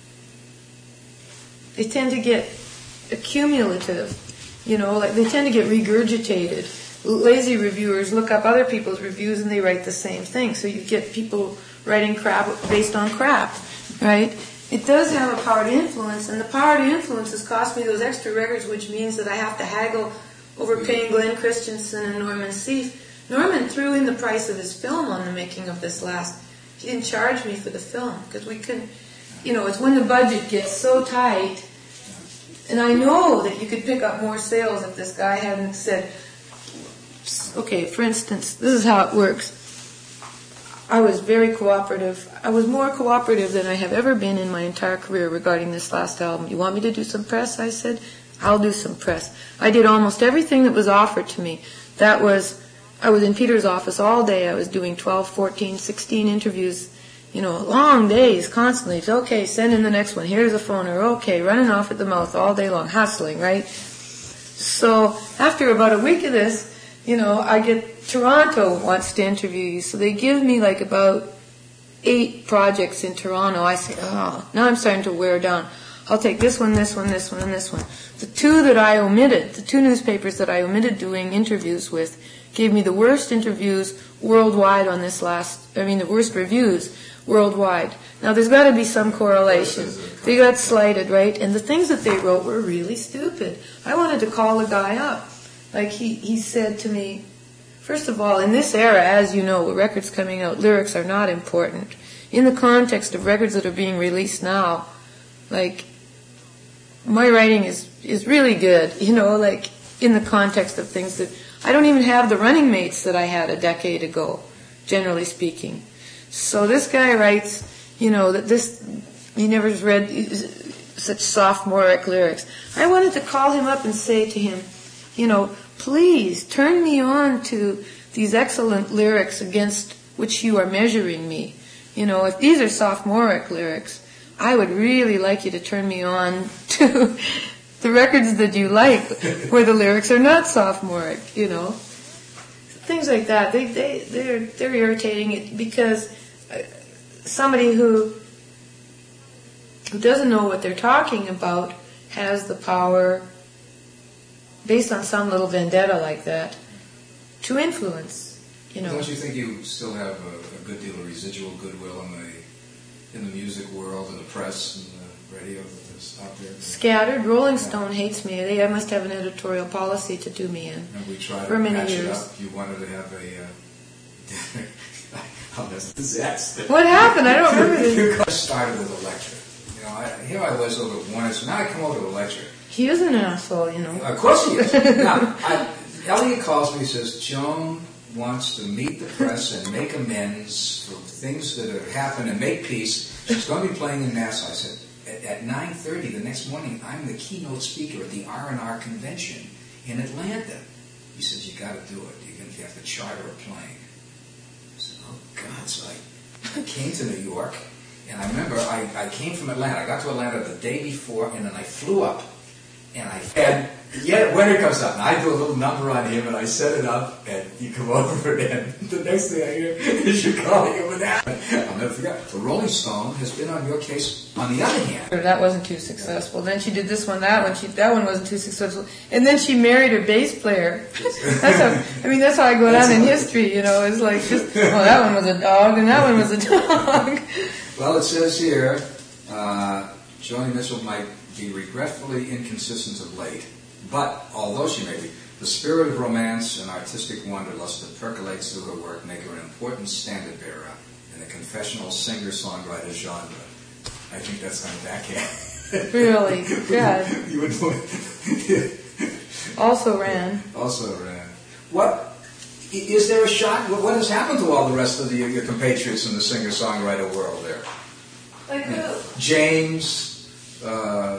they tend to get accumulative, you know, like they tend to get regurgitated. Lazy reviewers look up other people's reviews and they write the same thing. So you get people writing crap based on crap, right? It does have a power to influence, and the power to influence has cost me those extra records, which means that I have to haggle over paying Glenn Christensen and Norman Seeff. Norman threw in the price of his film on the making of this last. He didn't charge me for the film, because we couldn't, you know, it's when the budget gets so tight, and I know that you could pick up more sales if this guy hadn't said, okay, for instance, this is how it works. I was very cooperative. I was more cooperative than I have ever been in my entire career regarding this last album. You want me to do some press? I said, I'll do some press. I did almost everything that was offered to me. That was, I was in Peter's office all day. I was doing twelve, fourteen, sixteen interviews, you know, long days, constantly. It's okay, send in the next one. Here's a phoner. Okay, running off at the mouth all day long, hustling, right? So after about a week of this, you know, I get Toronto wants to interview you, so they give me like about eight projects in Toronto. I say, oh, now I'm starting to wear down. I'll take this one, this one, this one, and this one. The two that I omitted, the two newspapers that I omitted doing interviews with, gave me the worst interviews worldwide on this last, I mean the worst reviews worldwide. Now there's got to be some correlation. They got slighted, right? And the things that they wrote were really stupid. I wanted to call the guy up. Like he, he said to me, first of all, in this era, as you know, with records coming out, lyrics are not important. In the context of records that are being released now, like, my writing is, is really good, you know, like, in the context of things that, I don't even have the running mates that I had a decade ago, generally speaking. So this guy writes, you know, that this, he never read such sophomoric lyrics. I wanted to call him up and say to him, you know, please turn me on to these excellent lyrics against which you are measuring me. You know, if these are sophomoric lyrics, I would really like you to turn me on to the records that you like, where the lyrics are not sophomoric, you know. Things like that. They, they, they're, they're irritating because somebody who, who doesn't know what they're talking about has the power, based on some little vendetta like that, to influence, you know. Don't you think you still have a, a good deal of residual goodwill in the in the music world, in the press, and the radio that's out there? Scattered. Rolling Stone hates me. They must have an editorial policy to do me in. And we tried for to many patch years. it up. You wanted to have a. Uh, oh, that's disaster. What happened? I don't remember this. I started with a lecture. You know, I, here I was over at Warner, so now I come over to a lecture. He is an asshole, you know. Of course he is. Now, I, Elliot calls me and says, Joan wants to meet the press and make amends for things that have happened and make peace. She's going to be playing in Nassau. I said, at, at nine thirty the next morning, I'm the keynote speaker at the R and R convention in Atlanta. He says, you got to do it. You're going to have to charter a plane. I said, oh, God. So I came to New York, and I remember I, I came from Atlanta. I got to Atlanta the day before, and then I flew up. And I and yet when it comes up, and I do a little number on him, and I set it up, and you come over, and the next thing I hear is you calling him with that. I'll never forget. The Rolling Stone has been on your case. On the other hand, that wasn't too successful. Then she did this one, that one. She that one wasn't too successful, and then she married her bass player. That's how I mean. That's how I go down in history. You know, it's like just oh, that one was a dog, and that one was a dog. Well, it says here, uh, Joni Mitchell might be regretfully inconsistent of late, but although she may be, the spirit of romance and artistic wanderlust that percolates through her work make her an important standard bearer in the confessional singer-songwriter genre. I think that's on backhand. Really? God. You would Also ran. Also ran. What is there a shot? What has happened to all the rest of the, your compatriots in the singer-songwriter world there? Like who? James. Uh,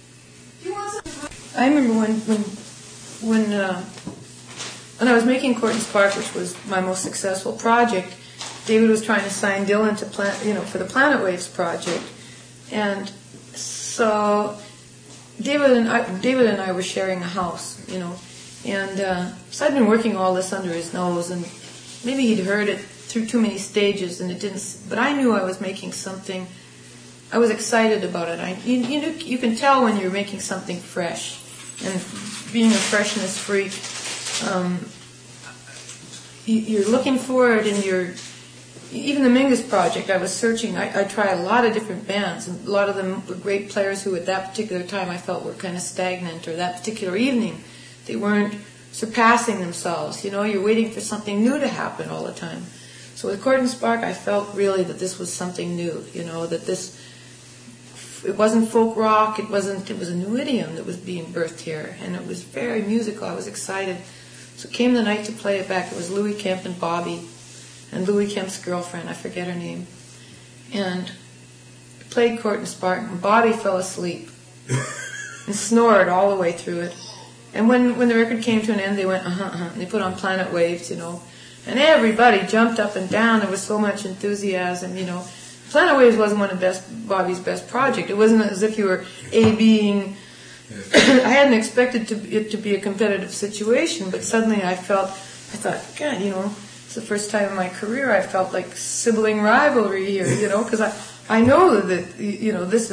I remember when when when uh, when I was making Court and Spark, which was my most successful project. David was trying to sign Dylan to plan, you know, for the Planet Waves project, and so David and I, David and I were sharing a house, you know, and uh, so I'd been working all this under his nose, and maybe he'd heard it through too many stages, and it didn't. But I knew I was making something. I was excited about it. I, you, you, know, you can tell when you're making something fresh, and being a freshness freak, um, you, you're looking for it, and you're even the Mingus project. I was searching. I, I tried a lot of different bands, and a lot of them were great players who, at that particular time, I felt were kind of stagnant, or that particular evening, they weren't surpassing themselves. You know, you're waiting for something new to happen all the time. So with Court and Spark, I felt really that this was something new. You know, that this. It wasn't folk rock, it wasn't, it was a new idiom that was being birthed here, and it was very musical. I was excited. So it came the night to play it back. It was Louis Kemp and Bobby, and Louis Kemp's girlfriend, I forget her name. And I played Court and Spark, and Bobby fell asleep and snored all the way through it. And when, when the record came to an end, they went, uh-huh, uh-huh, and they put on Planet Waves, you know. And everybody jumped up and down. There was so much enthusiasm, you know. Planet Waves wasn't one of best, Bobby's best project. It wasn't as if you were A-Bing. I hadn't expected to, it to be a competitive situation, but suddenly I felt, I thought, God, you know, it's the first time in my career I felt like sibling rivalry here, you know, because I, I know that, you know, this is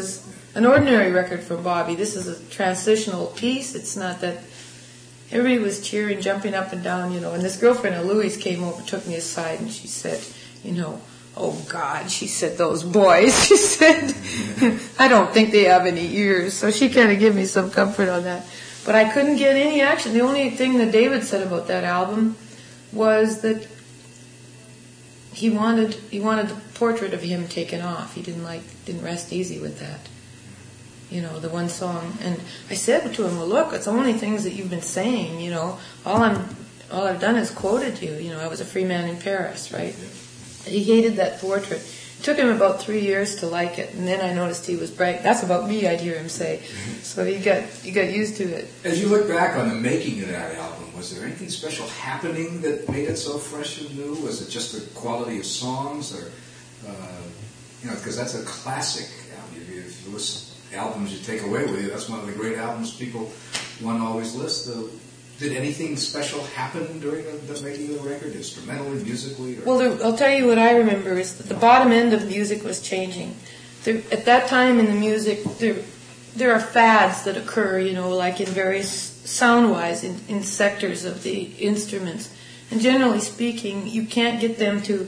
an ordinary record from Bobby. This is a transitional piece. It's not that everybody was cheering, jumping up and down, you know. And this girlfriend of Louis came over, took me aside, and she said, you know, oh God, she said, those boys. She said, I don't think they have any ears. So she kind of gave me some comfort on that. But I couldn't get any action. The only thing that David said about that album was that he wanted he wanted the portrait of him taken off. He didn't like didn't rest easy with that. You know, the one song. And I said to him, well, look, it's only things that you've been saying, you know. All I'm all I've done is quoted you. You know, I was a free man in Paris, right? He hated that portrait. It took him about three years to like it, and then I noticed he was bright. That's about me, I'd hear him say. So he got he got used to it. As you look back on the making of that album, was there anything special happening that made it so fresh and new? Was it just the quality of songs, or uh, you know, because that's a classic album. If you listen albums you take away with you, that's one of the great albums people want to always list. The, Did anything special happen during the, the making of the record, instrumentally, musically? Or? Well, there, I'll tell you what I remember is that the bottom end of music was changing. There, at that time in the music, there there are fads that occur, you know, like in various sound-wise in, in sectors of the instruments. And generally speaking, you can't get them to,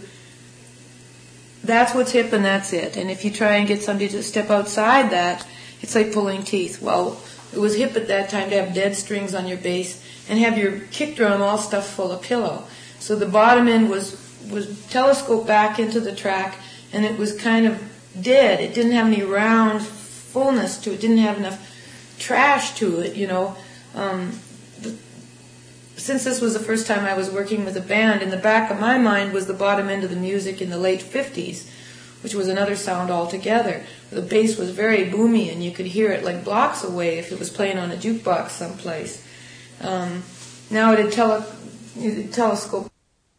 that's what's hip and that's it. And if you try and get somebody to step outside that, it's like pulling teeth. Well, it was hip at that time to have dead strings on your bass and have your kick drum all stuffed full of pillow. So the bottom end was was telescoped back into the track, and it was kind of dead. It didn't have any round fullness to it. Didn't have enough trash to it, you know. Um, the, since this was the first time I was working with a band, in the back of my mind was the bottom end of the music in the late fifties, which was another sound altogether. The bass was very boomy, and you could hear it like blocks away if it was playing on a jukebox someplace. Um, now it had tele, it telescope.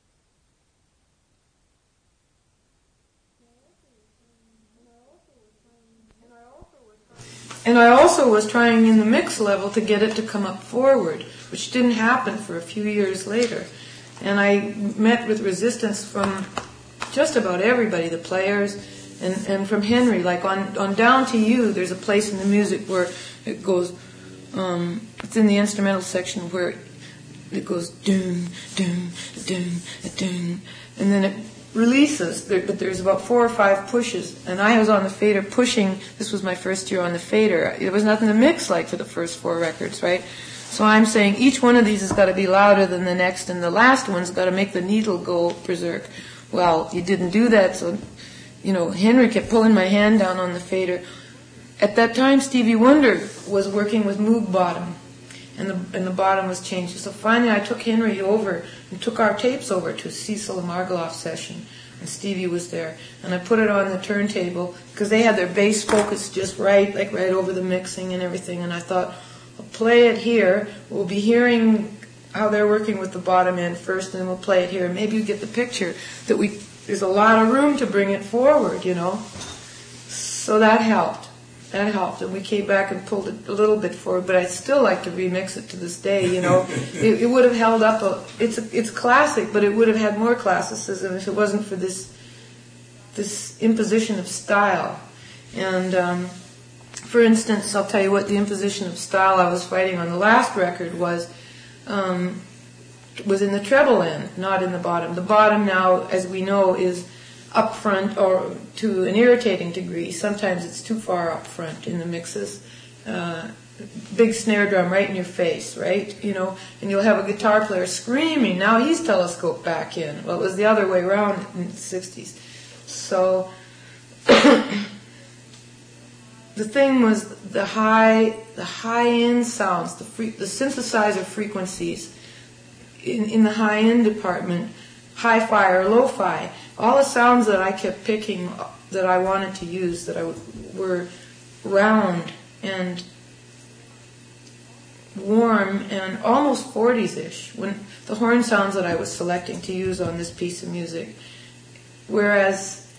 And I also was trying in the mix level to get it to come up forward, which didn't happen for a few years later. And I met with resistance from just about everybody, the players, and, and from Henry. Like on, on Down to You, there's a place in the music where it goes, um, it's in the instrumental section where it goes doom, doom, doom, doom, and then it releases, there, but there's about four or five pushes, and I was on the fader pushing. This was my first year on the fader. There was nothing to mix like for the first four records, right? So I'm saying each one of these has got to be louder than the next, and the last one's got to make the needle go berserk. Well, you didn't do that, so, you know, Henry kept pulling my hand down on the fader. At that time, Stevie Wonder was working with Moog Bottom, and the and the bottom was changing. So finally I took Henry over and took our tapes over to Cecil and Margoloff session, and Stevie was there. And I put it on the turntable, because they had their bass focused just right, like right over the mixing and everything. And I thought, I'll play it here. We'll be hearing how they're working with the bottom end first, and then we'll play it here. And maybe you get the picture that we there's a lot of room to bring it forward, you know. So that helped. That helped, and we came back and pulled it a little bit forward, but I'd still like to remix it to this day, you know. it, it would have held up, a, it's a, it's classic, but it would have had more classicism if it wasn't for this this imposition of style. And, um, for instance, I'll tell you what the imposition of style I was fighting on the last record was, um, was in the treble end, not in the bottom. The bottom now, as we know, is up front, or to an irritating degree. Sometimes it's too far up front in the mixes. Uh, big snare drum right in your face, right? You know, and you'll have a guitar player screaming, now he's telescoped back in. Well, it was the other way around in the sixties. So the thing was the high, the high-end sounds, the, free, the synthesizer frequencies in, in the high-end department, hi-fi or lo-fi, all the sounds that I kept picking that I wanted to use that I w- were round and warm and almost forties-ish, when the horn sounds that I was selecting to use on this piece of music. Whereas,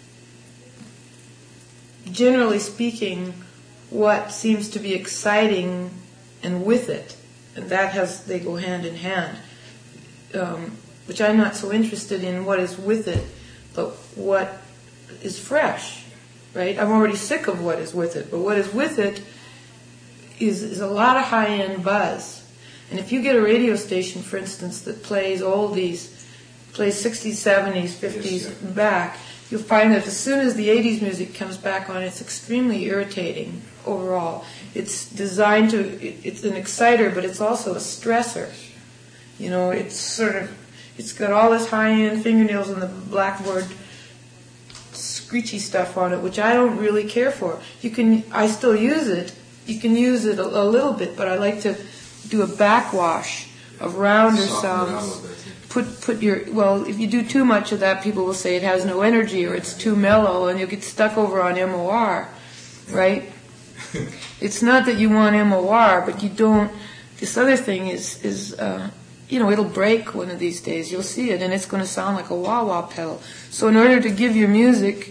generally speaking, what seems to be exciting and with it, and that has, they go hand in hand, um, which I'm not so interested in what is with it, but what is fresh. right? I'm already sick of what is with it, but what is with it is, is a lot of high-end buzz. And if you get a radio station, for instance, that plays oldies, plays sixties, seventies, fifties Yes, yeah. back, you'll find that as soon as the eighties music comes back on, it's extremely irritating overall. It's designed to, it, it's an exciter, but it's also a stressor. You know, it's sort of, it's got all this high-end fingernails on the blackboard, screechy stuff on it, which I don't really care for. You can, I still use it. You can use it a, a little bit, but I like to do a backwash of rounder Soften it out a sounds. little bit, yeah. Put put your well, if you do too much of that, people will say it has no energy or it's too mellow, and you'll get stuck over on M O R, right? It's not that you want M O R, but you don't. This other thing is is uh, you know, it'll break one of these days. You'll see it, and it's going to sound like a wah-wah pedal. So in order to give your music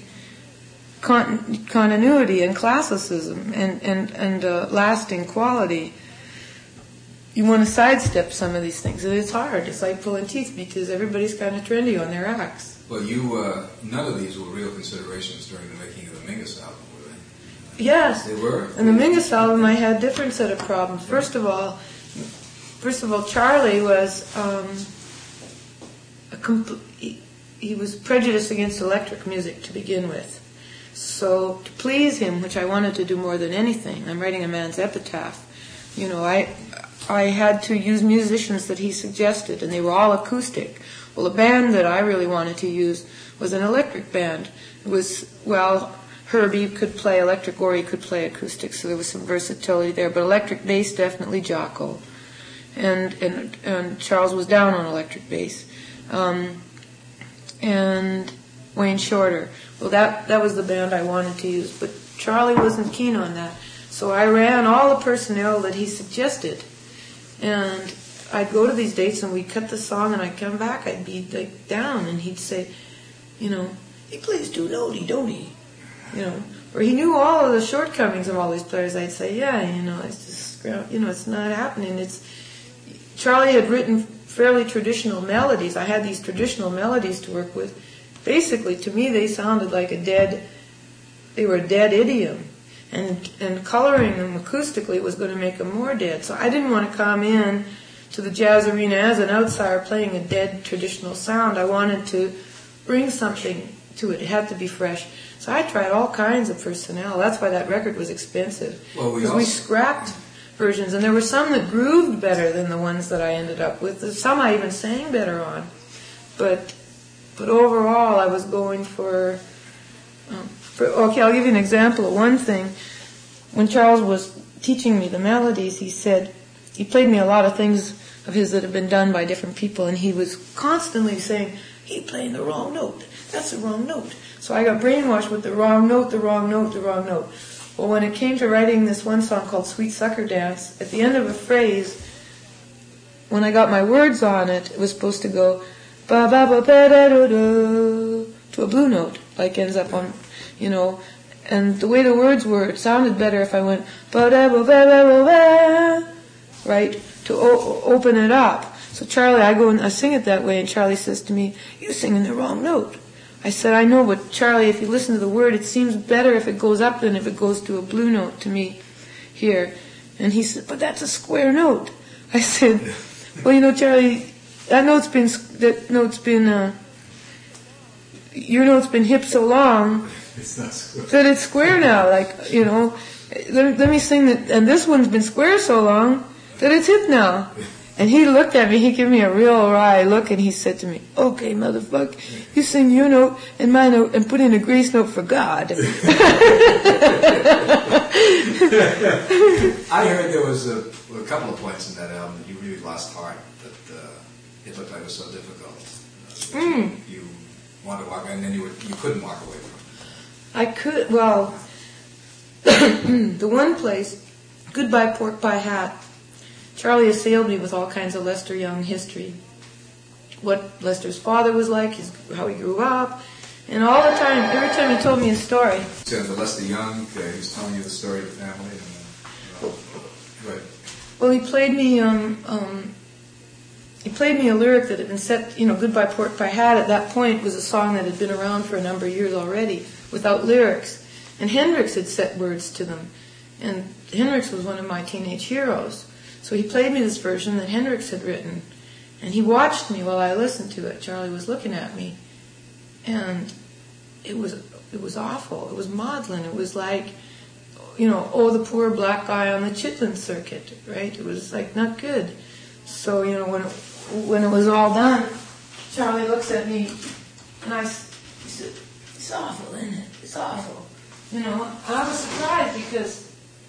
con- continuity and classicism and and and uh, lasting quality, you want to sidestep some of these things. And it's hard. It's like pulling teeth because everybody's kind of trendy on their acts. Well, you, uh, none of these were real considerations during the making of the Mingus album, were they? Yes. They were? And the Mingus album, I had a different set of problems. First of all, first of all, Charlie was um, a compl- he, he was prejudiced against electric music to begin with. So to please him, which I wanted to do more than anything, I'm writing a man's epitaph. You know, I I had to use musicians that he suggested, and they were all acoustic. Well, the band that I really wanted to use was an electric band. It was, well, Herbie could play electric or he could play acoustic, so there was some versatility there. But electric bass, definitely Jocko. And and, and Charles was down on electric bass. Um, and Wayne Shorter. Well, that, that was the band I wanted to use, but Charlie wasn't keen on that. So I ran all the personnel that he suggested. And I'd go to these dates and we'd cut the song and I'd come back, I'd be like down and he'd say, you know, he plays too notey, don't he? You know, or he knew all of the shortcomings of all these players. I'd say, yeah, you know, it's just, you know, it's not happening. It's, Charlie had written fairly traditional melodies. I had these traditional melodies to work with. Basically, to me, they sounded like a dead, they were a dead idiom. And and coloring them acoustically was going to make them more dead. So I didn't want to come in to the jazz arena as an outsider playing a dead traditional sound. I wanted to bring something to it. It had to be fresh. So I tried all kinds of personnel. That's why that record was expensive. Well, we Because also- we scrapped versions, and there were some that grooved better than the ones that I ended up with. Some I even sang better on. But but overall, I was going for... Um, For, okay, I'll give you an example of one thing. When Charles was teaching me the melodies, he said, he played me a lot of things of his that have been done by different people, and he was constantly saying, he's playing the wrong note. That's the wrong note. So I got brainwashed with the wrong note, the wrong note, the wrong note. Well, when it came to writing this one song called Sweet Sucker Dance, at the end of a phrase, when I got my words on it, it was supposed to go, ba ba ba ba da do do, to a blue note, like ends up on... You know, and the way the words were, it sounded better if I went ba da ba ba ba ba ba, right, to o- open it up. So Charlie, I go and I sing it that way, and Charlie says to me, "You're singing the wrong note." I said, "I know, but Charlie, if you listen to the word, it seems better if it goes up than if it goes to a blue note to me here." And he said, "But that's a square note." I said, "Well, you know, Charlie, that note's been that note's been uh, your note's been hip so long." It's not square. That it's square now, like, you know, let, let me sing that, and this one's been square so long that it's hip now. And he looked at me, he gave me a real wry look, and he said to me, "Okay, motherfucker, you sing your note and my note and put in a grace note for God." I heard there was a, a couple of points in that album that you really lost heart, that uh, it looked like it was so difficult. Uh, Mm. You, you wanted to walk, and then you, would, you couldn't walk away from it. I could, well, the one place, Goodbye Pork Pie Hat, Charlie assailed me with all kinds of Lester Young history. What Lester's father was like, his, how he grew up, and all the time, every time he told me a story. So the Lester Young, uh, he was telling you the story of the family. And, uh, uh, right. Well, he played me, um, um, he played me a lyric that had been set, you know, Goodbye Pork Pie Hat at that point was a song that had been around for a number of years already, without lyrics. And Hendrix had set words to them. And Hendrix was one of my teenage heroes. So he played me this version that Hendrix had written. And he watched me while I listened to it. Charlie was looking at me. And it was it was awful. It was maudlin. It was like, you know, oh, the poor black guy on the Chitlin circuit, right? It was like not good. So, you know, when it, when it was all done, Charlie looks at me and I he said, it's awful, isn't it? It's awful. You know, and I was surprised because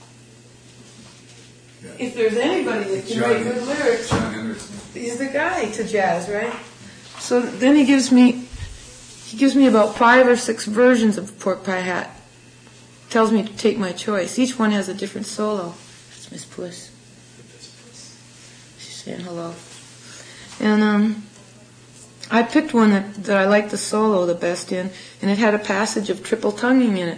yeah. if there's anybody that can write good lyrics, he's the guy to jazz, right? So then he gives me, he gives me about five or six versions of Pork Pie Hat. Tells me to take my choice. Each one has a different solo. That's Miss Puss. She's saying hello. And um, I picked one that, that I liked the solo the best in, and it had a passage of triple tonguing in it.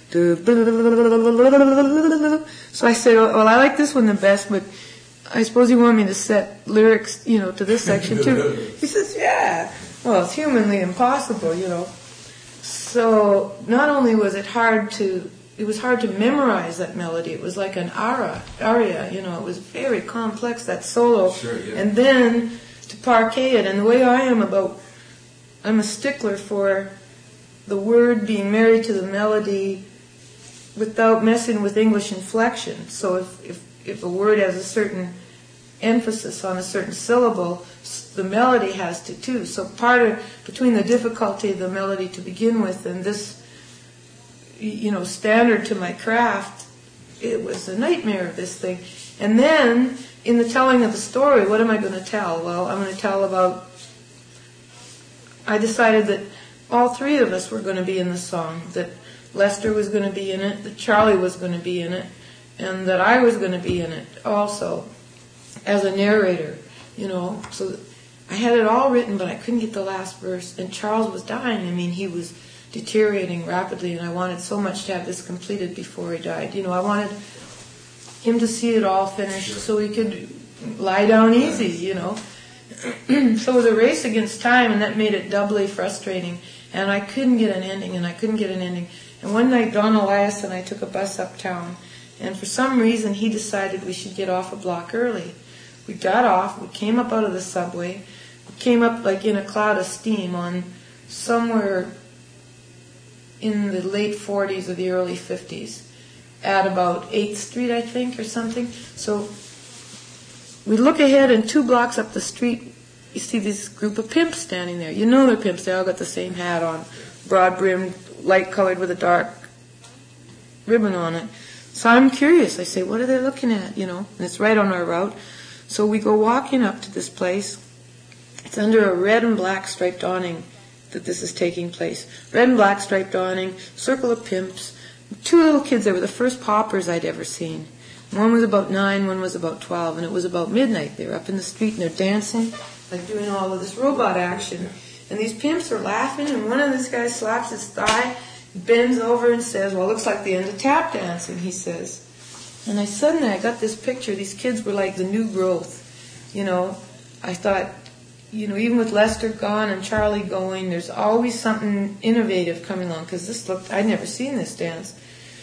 So I said, well, I like this one the best, but I suppose you want me to set lyrics, you know, to this section too. He says, yeah. Well, it's humanly impossible, you know. So not only was it hard to, it was hard to memorize that melody. It was like an aria, aria, you know. It was very complex, that solo. Sure, yeah. And then to parquet it. And the way I am about, I'm a stickler for the word being married to the melody without messing with English inflection. So if, if, if a word has a certain emphasis on a certain syllable, the melody has to too. So part of, between the difficulty of the melody to begin with and this, you know, standard to my craft, it was a nightmare of this thing. And then, in the telling of the story, what am I going to tell? Well, I'm going to tell about, I decided that all three of us were going to be in the song, that Lester was going to be in it, that Charlie was going to be in it, and that I was going to be in it also, as a narrator, you know. So I had it all written, but I couldn't get the last verse, and Charles was dying. I mean, he was deteriorating rapidly, and I wanted so much to have this completed before he died. You know, I wanted him to see it all finished sure. so he could lie down easy, you know. So it was a race against time, and that made it doubly frustrating. And I couldn't get an ending, and I couldn't get an ending. And one night, Don Elias and I took a bus uptown, and for some reason, he decided we should get off a block early. We got off, we came up out of the subway, we came up like in a cloud of steam on somewhere in the late forties or the early fifties, at about eighth street, I think, or something. So we look ahead, and two blocks up the street, you see this group of pimps standing there. You know they're pimps. They all got the same hat on, broad-brimmed, light-colored with a dark ribbon on it. So I'm curious. I say, what are they looking at, you know? And it's right on our route. So we go walking up to this place. It's under a red and black striped awning that this is taking place. Red and black striped awning, circle of pimps, two little kids. They were the first paupers I'd ever seen. One was about nine, one was about twelve, and it was about midnight. They were up in the street, and they're dancing, like doing all of this robot action. And these pimps are laughing, and one of these guys slaps his thigh, bends over and says, well, it looks like the end of tap dancing, he says. And I suddenly, I got this picture. These kids were like the new growth, you know. I thought, you know, even with Lester gone and Charlie going, there's always something innovative coming along, because this looked, I'd never seen this dance.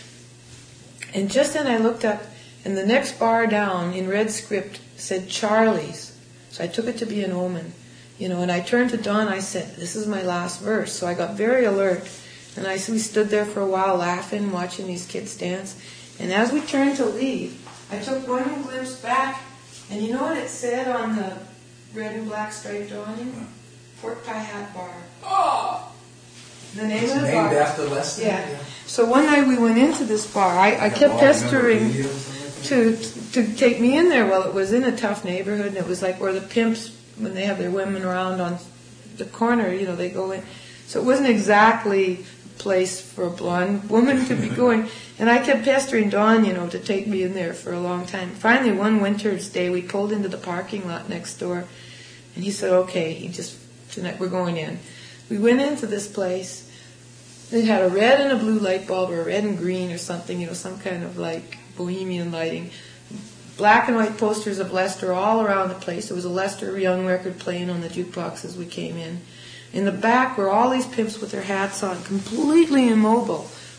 And just then I looked up, and the next bar down in red script said Charlie's. So I took it to be an omen, you know, and I turned to Don, I said, this is my last verse. So I got very alert, and I we stood there for a while laughing, watching these kids dance. And as we turned to leave, I took one glimpse back, and you know what it said on the red and black striped awning? Pork Pie Hat Bar. Oh! The name it's of the named bar. Named after Lester? Yeah. yeah. So one night we went into this bar. I, I kept pestering to to take me in there. Well, it was in a tough neighborhood, and it was like where the pimps, when they have their women around on the corner, you know, they go in. So it wasn't exactly a place for a blonde woman to be going. And I kept pestering Dawn, you know, to take me in there for a long time. Finally, one winter's day, we pulled into the parking lot next door, and he said, okay, he just, tonight we're going in. We went into this place. It had a red and a blue light bulb, or a red and green or something, you know, some kind of like bohemian lighting. Black and white posters of Lester all around the place. There was a Lester Young record playing on the jukebox as we came in. In the back were all these pimps with their hats on, completely immobile,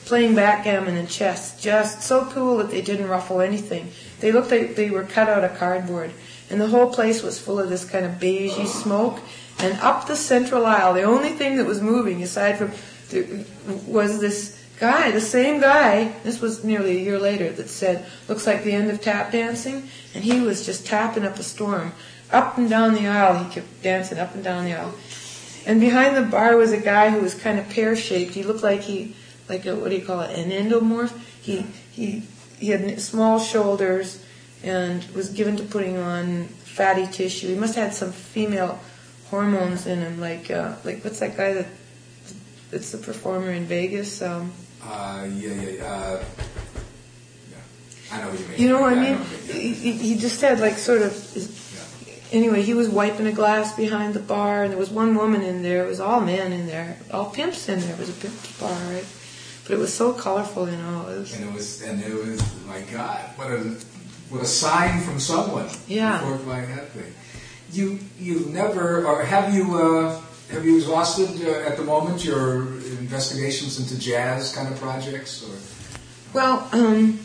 playing backgammon and chess, just so cool that they didn't ruffle anything. They looked like they were cut out of cardboard. And the whole place was full of this kind of beigey smoke. And up the central aisle, the only thing that was moving, aside from, was this guy, the same guy, this was nearly a year later, that said, looks like the end of tap dancing. And he was just tapping up a storm. Up and down the aisle, he kept dancing up and down the aisle. And behind the bar was a guy who was kind of pear-shaped. He looked like he, like a, what do you call it, an endomorph? He, he, he had small shoulders and was given to putting on fatty tissue. He must have had some female hormones in him, like uh, like what's that guy that that's the performer in Vegas? Um, uh, yeah, yeah, uh, yeah. I know what you mean. You know what yeah, I mean? I know what you mean. He, he just had like sort of. Yeah. Anyway, he was wiping a glass behind the bar, and there was one woman in there. It was all men in there, all pimps in there. It was a pimp bar, right? But it was so colorful, you know. It was, and it was, and it was, my God, what a. With a sign from someone. Yeah. Before buying that thing. You you never, or have you uh, have you exhausted uh, at the moment your investigations into jazz kind of projects? Or? Well, um,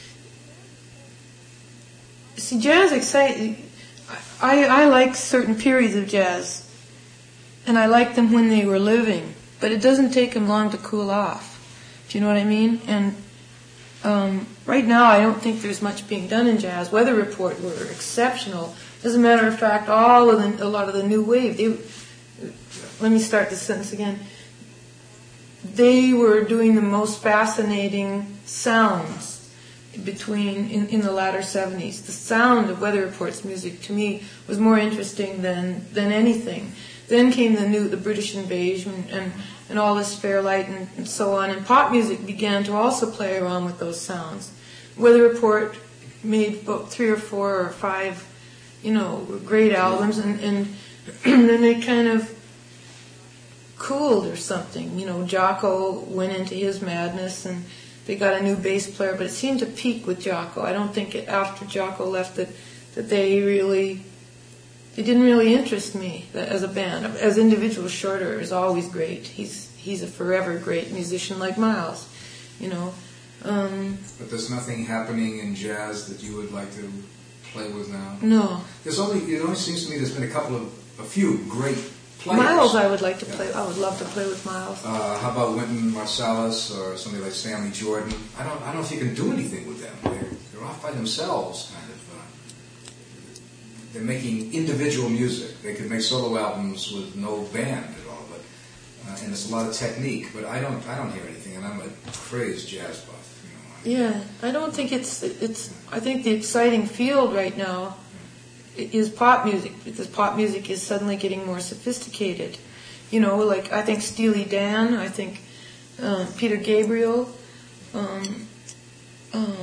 see, jazz excites. I I like certain periods of jazz, and I like them when they were living. But it doesn't take them long to cool off. Do you know what I mean? And Um, right now, I don't think there's much being done in jazz. Weather Report were exceptional. As a matter of fact, all of the, a lot of the new wave. They, let me start this sentence again. They were doing the most fascinating sounds between in, in the latter seventies. The sound of Weather Report's music to me was more interesting than than anything. Then came the new, the British invasion, and, and all this Fairlight and, and so on. And pop music began to also play around with those sounds. Weather Report made about three or four or five, you know, great albums, and, and, and then they kind of cooled or something. You know, Jocko went into his madness, and they got a new bass player, but it seemed to peak with Jocko. I don't think it, after Jocko left that, that they really... It didn't really interest me as a band. As individuals, Shorter is always great. He's he's a forever great musician like Miles, you know. Um, but there's nothing happening in jazz that you would like to play with now? No. There's only it only seems to me there's been a couple of a few great players. Miles, I would like to yeah. play. I would love to play with Miles. Uh, how about Wynton Marsalis or somebody like Stanley Jordan? I don't I don't know if you can do anything with them. They're, they're off by themselves, kind of. They're making individual music. They could make solo albums with no band at all, but uh, and it's a lot of technique. But I don't, I don't hear anything, and I'm a crazed jazz buff. You know, I, yeah, I don't think it's it's. I think the exciting field right now is pop music, because pop music is suddenly getting more sophisticated. You know, like I think Steely Dan, I think uh, Peter Gabriel. Um, um,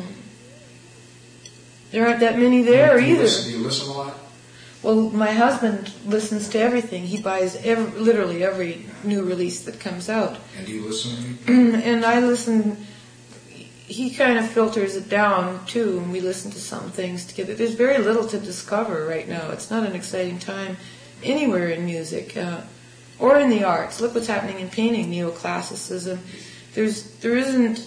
There aren't that many there do you either. Listen, do you listen a lot? Well, my husband listens to everything. He buys every, literally every new release that comes out. And do you listen? And I listen. He kind of filters it down too, and we listen to some things together. There's very little to discover right now. It's not an exciting time anywhere in music uh, or in the arts. Look what's happening in painting, neoclassicism. There's there isn't.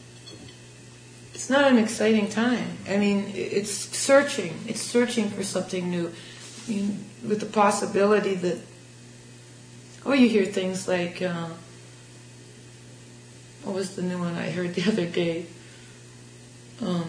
It's not an exciting time. I mean, it's searching. It's searching for something new, I mean, with the possibility that, oh, you hear things like, uh, what was the new one I heard the other day? Um,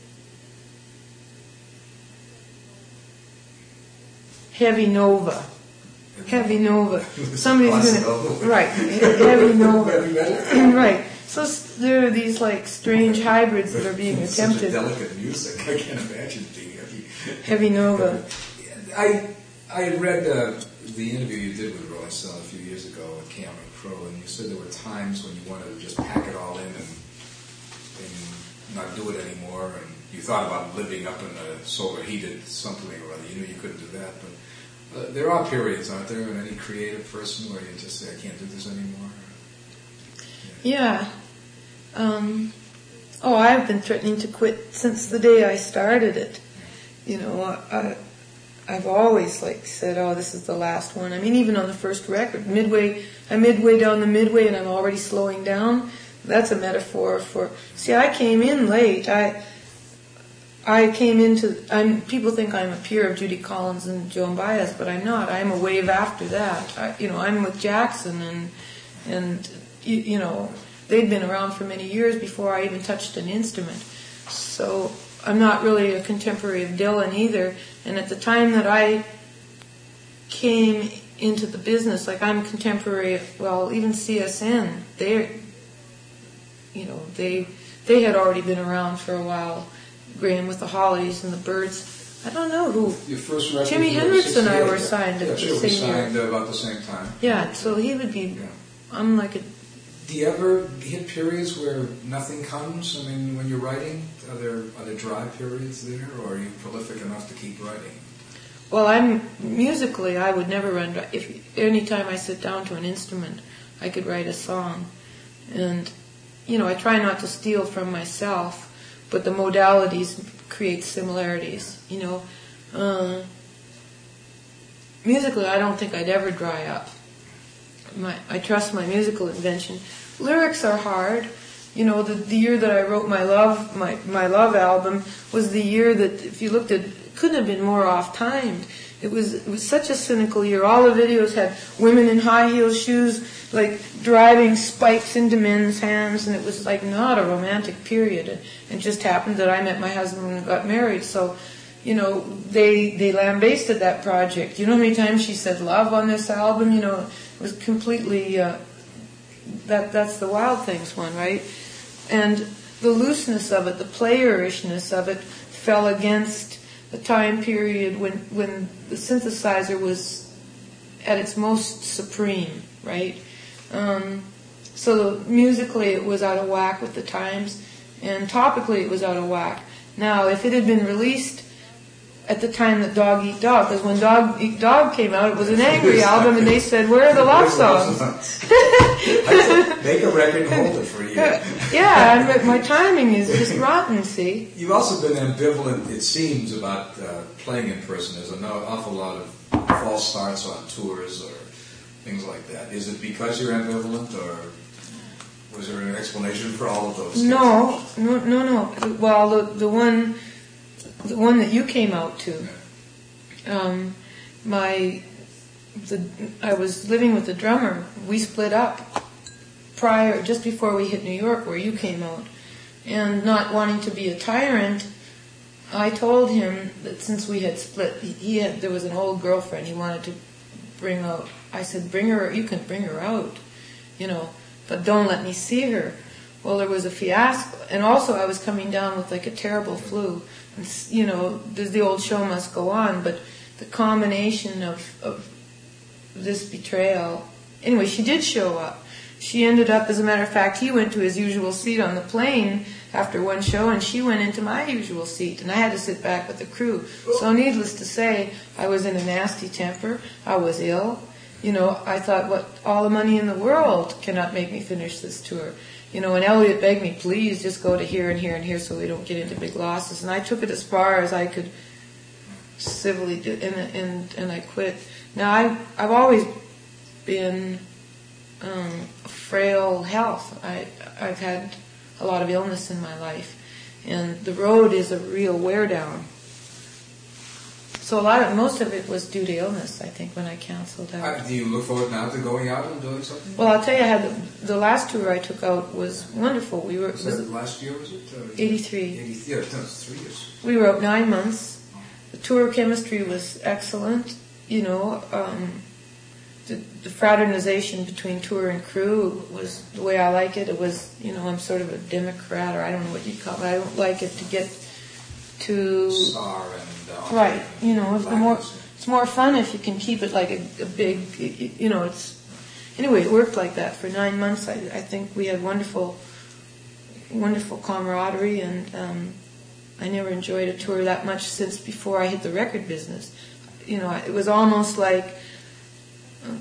Heavy Nova. Heavy Nova. Somebody's going to, right, Heavy Nova. Right. So there are these like strange hybrids that are being it's attempted. Such a delicate music. I can't imagine being heavy. Heavy Nova. I I had read uh, the interview you did with Rolling Stone a few years ago with Cameron Crowe, and you said there were times when you wanted to just pack it all in and, and not do it anymore, and you thought about living up in a solar heated something or other. You knew you couldn't do that, but uh, there are periods, aren't there, in any creative person where you just say, I can't do this anymore? Yeah. Um, oh, I've been threatening to quit since the day I started it. You know, I, I've always like said, oh, this is the last one. I mean, even on the first record, midway, I'm midway down the midway and I'm already slowing down. that's a metaphor for. See, I came in late. I I came into. I'm. People think I'm a peer of Judy Collins and Joan Baez, but I'm not. I'm a wave after that. I, you know, I'm with Jackson and and you, you know they'd been around for many years before I even touched an instrument. So I'm not really a contemporary of Dylan either. And at the time that I came into the business, like I'm contemporary of, well, even C S N, they, you know, they they had already been around for a while. Graham with the Hollies and the Birds. I don't know who. Your first record. Jimi Hendrix and I were signed at yeah, the sure, same we signed year. about the same time. Yeah, so he would be. Yeah. I'm like a. Do you ever hit periods where nothing comes? I mean, when you're writing, are there are there dry periods there, or are you prolific enough to keep writing? Well, I'm musically. I would never run. dry. If any time I sit down to an instrument, I could write a song, and you know, I try not to steal from myself. But the modalities create similarities, you know. Uh, musically, I don't think I'd ever dry up. My, I trust my musical invention. Lyrics are hard. You know, the, the year that I wrote my love, my, my love album was the year that, if you looked at, it couldn't have been more off-timed. It was it was such a cynical year. All the videos had women in high heel shoes, like driving spikes into men's hands, and it was like not a romantic period. It, it just happened that I met my husband and got married. So, you know, they they lambasted that project. You know how many times she said love on this album? You know, it was completely uh, that that's the Wild Things one, right? And the looseness of it, the playerishness of it, fell against a time period when when the synthesizer was at its most supreme, right? Um, so musically it was out of whack with the times, and topically it was out of whack. Now, if it had been released at the time that Dog Eat Dog, because when Dog Eat Dog came out, it was an angry album, and they said, "Where are the love songs?" Make a record and hold it for a year. Yeah, and my timing is just rotten. See, you've also been ambivalent, it seems, about uh, playing in person. There's an awful lot of false starts on tours or things like that. Is it because you're ambivalent, or was there an explanation for all of those? No, no, no, no. Well, the the one. The one that you came out to, um, my, the, I was living with the drummer. We split up prior, just before we hit New York, where you came out, and not wanting to be a tyrant, I told him that since we had split, he had there was an old girlfriend he wanted to bring out. I said, "Bring her. You can bring her out, you know, but don't let me see her." Well, there was a fiasco, and also I was coming down with like a terrible flu. You know, the old show must go on, but the combination of, of this betrayal. Anyway, she did show up. She ended up, as a matter of fact, he went to his usual seat on the plane after one show, and she went into my usual seat, and I had to sit back with the crew. So needless to say, I was in a nasty temper. I was ill. You know, I thought, what, all the money in the world cannot make me finish this tour. You know, and Elliot begged me, please just go to here and here and here so we don't get into big losses. And I took it as far as I could civilly do, and and, and I quit. Now, I, I've always been um, frail health. I, I've had a lot of illness in my life. And the road is a real wear down. So a lot of, most of it was due to illness, I think, when I canceled out. Uh, do you look forward now to going out and doing something? Well, I'll tell you, I had the, the last tour I took out was wonderful. We were was that was last year, was it? Uh, eighty-three. eighty, yeah, no, it's three years. We were out nine months. The tour chemistry was excellent. You know, um, the, the fraternization between tour and crew was the way I like it. It was, you know, I'm sort of a Democrat, or I don't know what you'd call it. I don't like it to get to... Star and... Uh, right, you know, the more, it's more fun if you can keep it like a, a big, you know, it's... Anyway, it worked like that for nine months. I, I think we had wonderful, wonderful camaraderie, and um, I never enjoyed a tour that much since before I hit the record business. You know, it was almost like uh,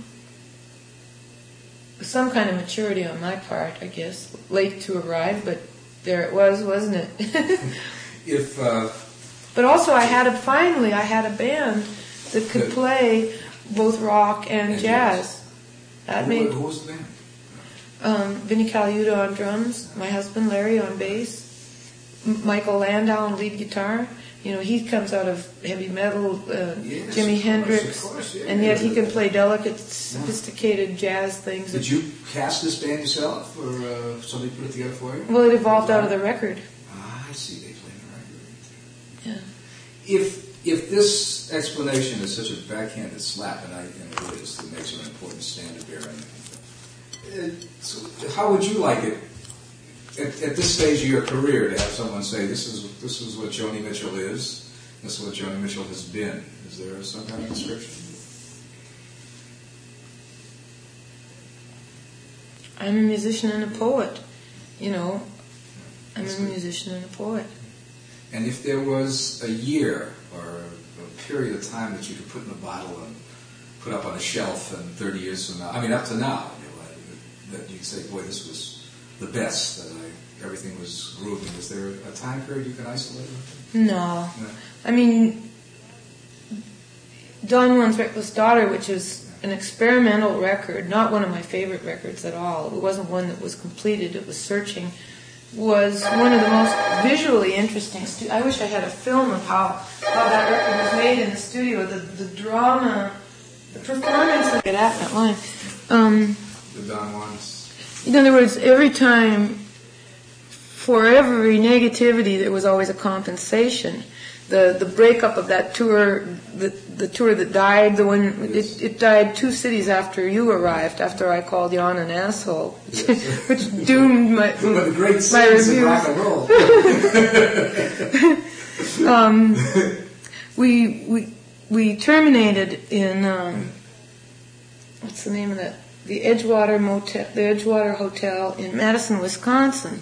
some kind of maturity on my part, I guess. Late to arrive, but there it was, wasn't it? if... Uh, But also, I had a finally, I had a band that could play both rock and, and jazz. jazz. That who, made who was the band? Um, Vinnie Caliuta on drums, my husband Larry on bass, M- Michael Landau on lead guitar. You know, he comes out of heavy metal, uh, Yes, Jimi of course, Hendrix, of course, yeah. and yet he can play delicate, sophisticated jazz things. Did you cast this band yourself, or uh, somebody put it together for you? Well, it evolved out of the record. Ah, I see. They play the record. Yeah. If if this explanation is such a backhanded slap, and, I, and it is, it makes it an important standard bearing. Uh, so how would you like it at, at this stage of your career to have someone say, "This is this is what Joni Mitchell is. This is what Joni Mitchell has been"? Is there some kind of description? I'm a musician and a poet. You know, I'm That's a good. musician and a poet. And if there was a year or a, a period of time that you could put in a bottle and put up on a shelf, and thirty years from now, I mean, up to now, you know, that you'd say, "Boy, this was the best. That I, everything was grooving." Is there a time period you can isolate? No. No. I mean, Don Juan's Reckless Daughter, which is an experimental record, not one of my favorite records at all. It wasn't one that was completed. It was searching. Was one of the most visually interesting. Stu- I wish I had a film of how, how that record was made in the studio. The the drama, the performance. Get at that line. Um, The Don Juan's. in other words, every time, for every negativity, there was always a compensation. The the breakup of that tour, the the tour that died, the one it, it died two cities after you arrived. After I called Jan an asshole, which, which doomed my One of the great my scenes in reviews. rock and roll. um, we we we terminated in um, what's the name of that? The Edgewater Motel, the Edgewater Hotel in Madison, Wisconsin.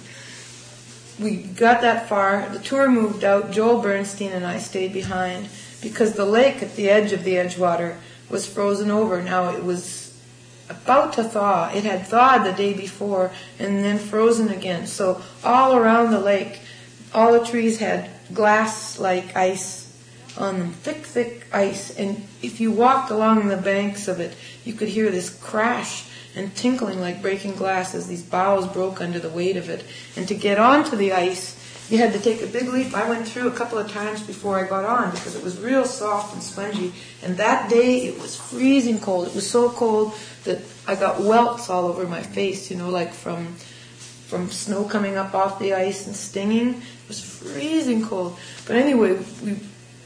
We got that far. The tour moved out. Joel Bernstein and I stayed behind because the lake at the edge of the Edgewater was frozen over. Now it was about to thaw. It had thawed the day before and then frozen again. So all around the lake, all the trees had glass-like ice on them, thick, thick ice. And if you walked along the banks of it, you could hear this crash and tinkling like breaking glass as these boughs broke under the weight of it. And to get onto the ice, you had to take a big leap. I went through a couple of times before I got on because it was real soft and spongy. And that day, it was freezing cold. It was so cold that I got welts all over my face, you know, like from from snow coming up off the ice and stinging. It was freezing cold. But anyway, we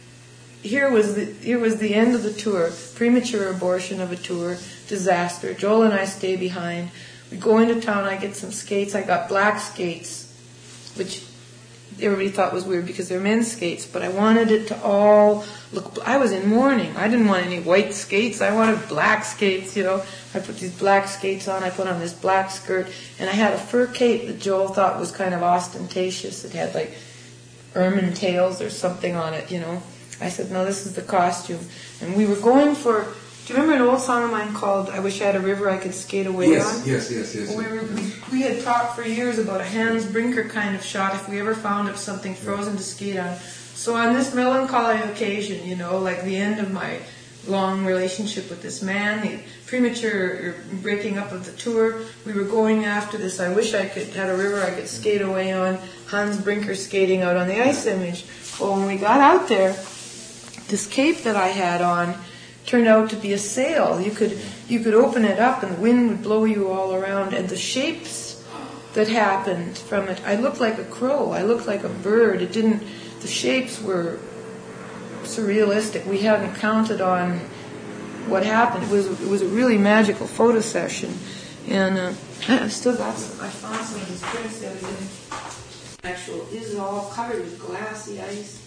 here was the here was the end of the tour. Premature abortion of a tour. Disaster. Joel and I stay behind. We go into town. I get some skates. I got black skates, which everybody thought was weird because they're men's skates. But I wanted it to all look. I was in mourning. I didn't want any white skates. I wanted black skates. You know. I put these black skates on. I put on this black skirt, and I had a fur cape that Joel thought was kind of ostentatious. It had like ermine tails or something on it. You know. I said, no, this is the costume. And we were going for. Do you remember an old song of mine called "I Wish I Had a River I Could Skate Away Yes, On"? yes, yes, yes. We, were, we, we had talked for years about a Hans Brinker kind of shot if we ever found of something frozen to skate on. So on this melancholy occasion, you know, like the end of my long relationship with this man, the premature breaking up of the tour, we were going after this "I wish I could had a river I could skate away on," Hans Brinker skating out on the ice image. Well, when we got out there, this cape that I had on turned out to be a sail. You could you could open it up and the wind would blow you all around, and the shapes that happened from it, I looked like a crow, I looked like a bird. It didn't, the shapes were surrealistic. We hadn't counted on what happened. It was it was a really magical photo session, and uh, I've still got some, I found some of these prints the other day. Actual, this is all covered with glassy ice.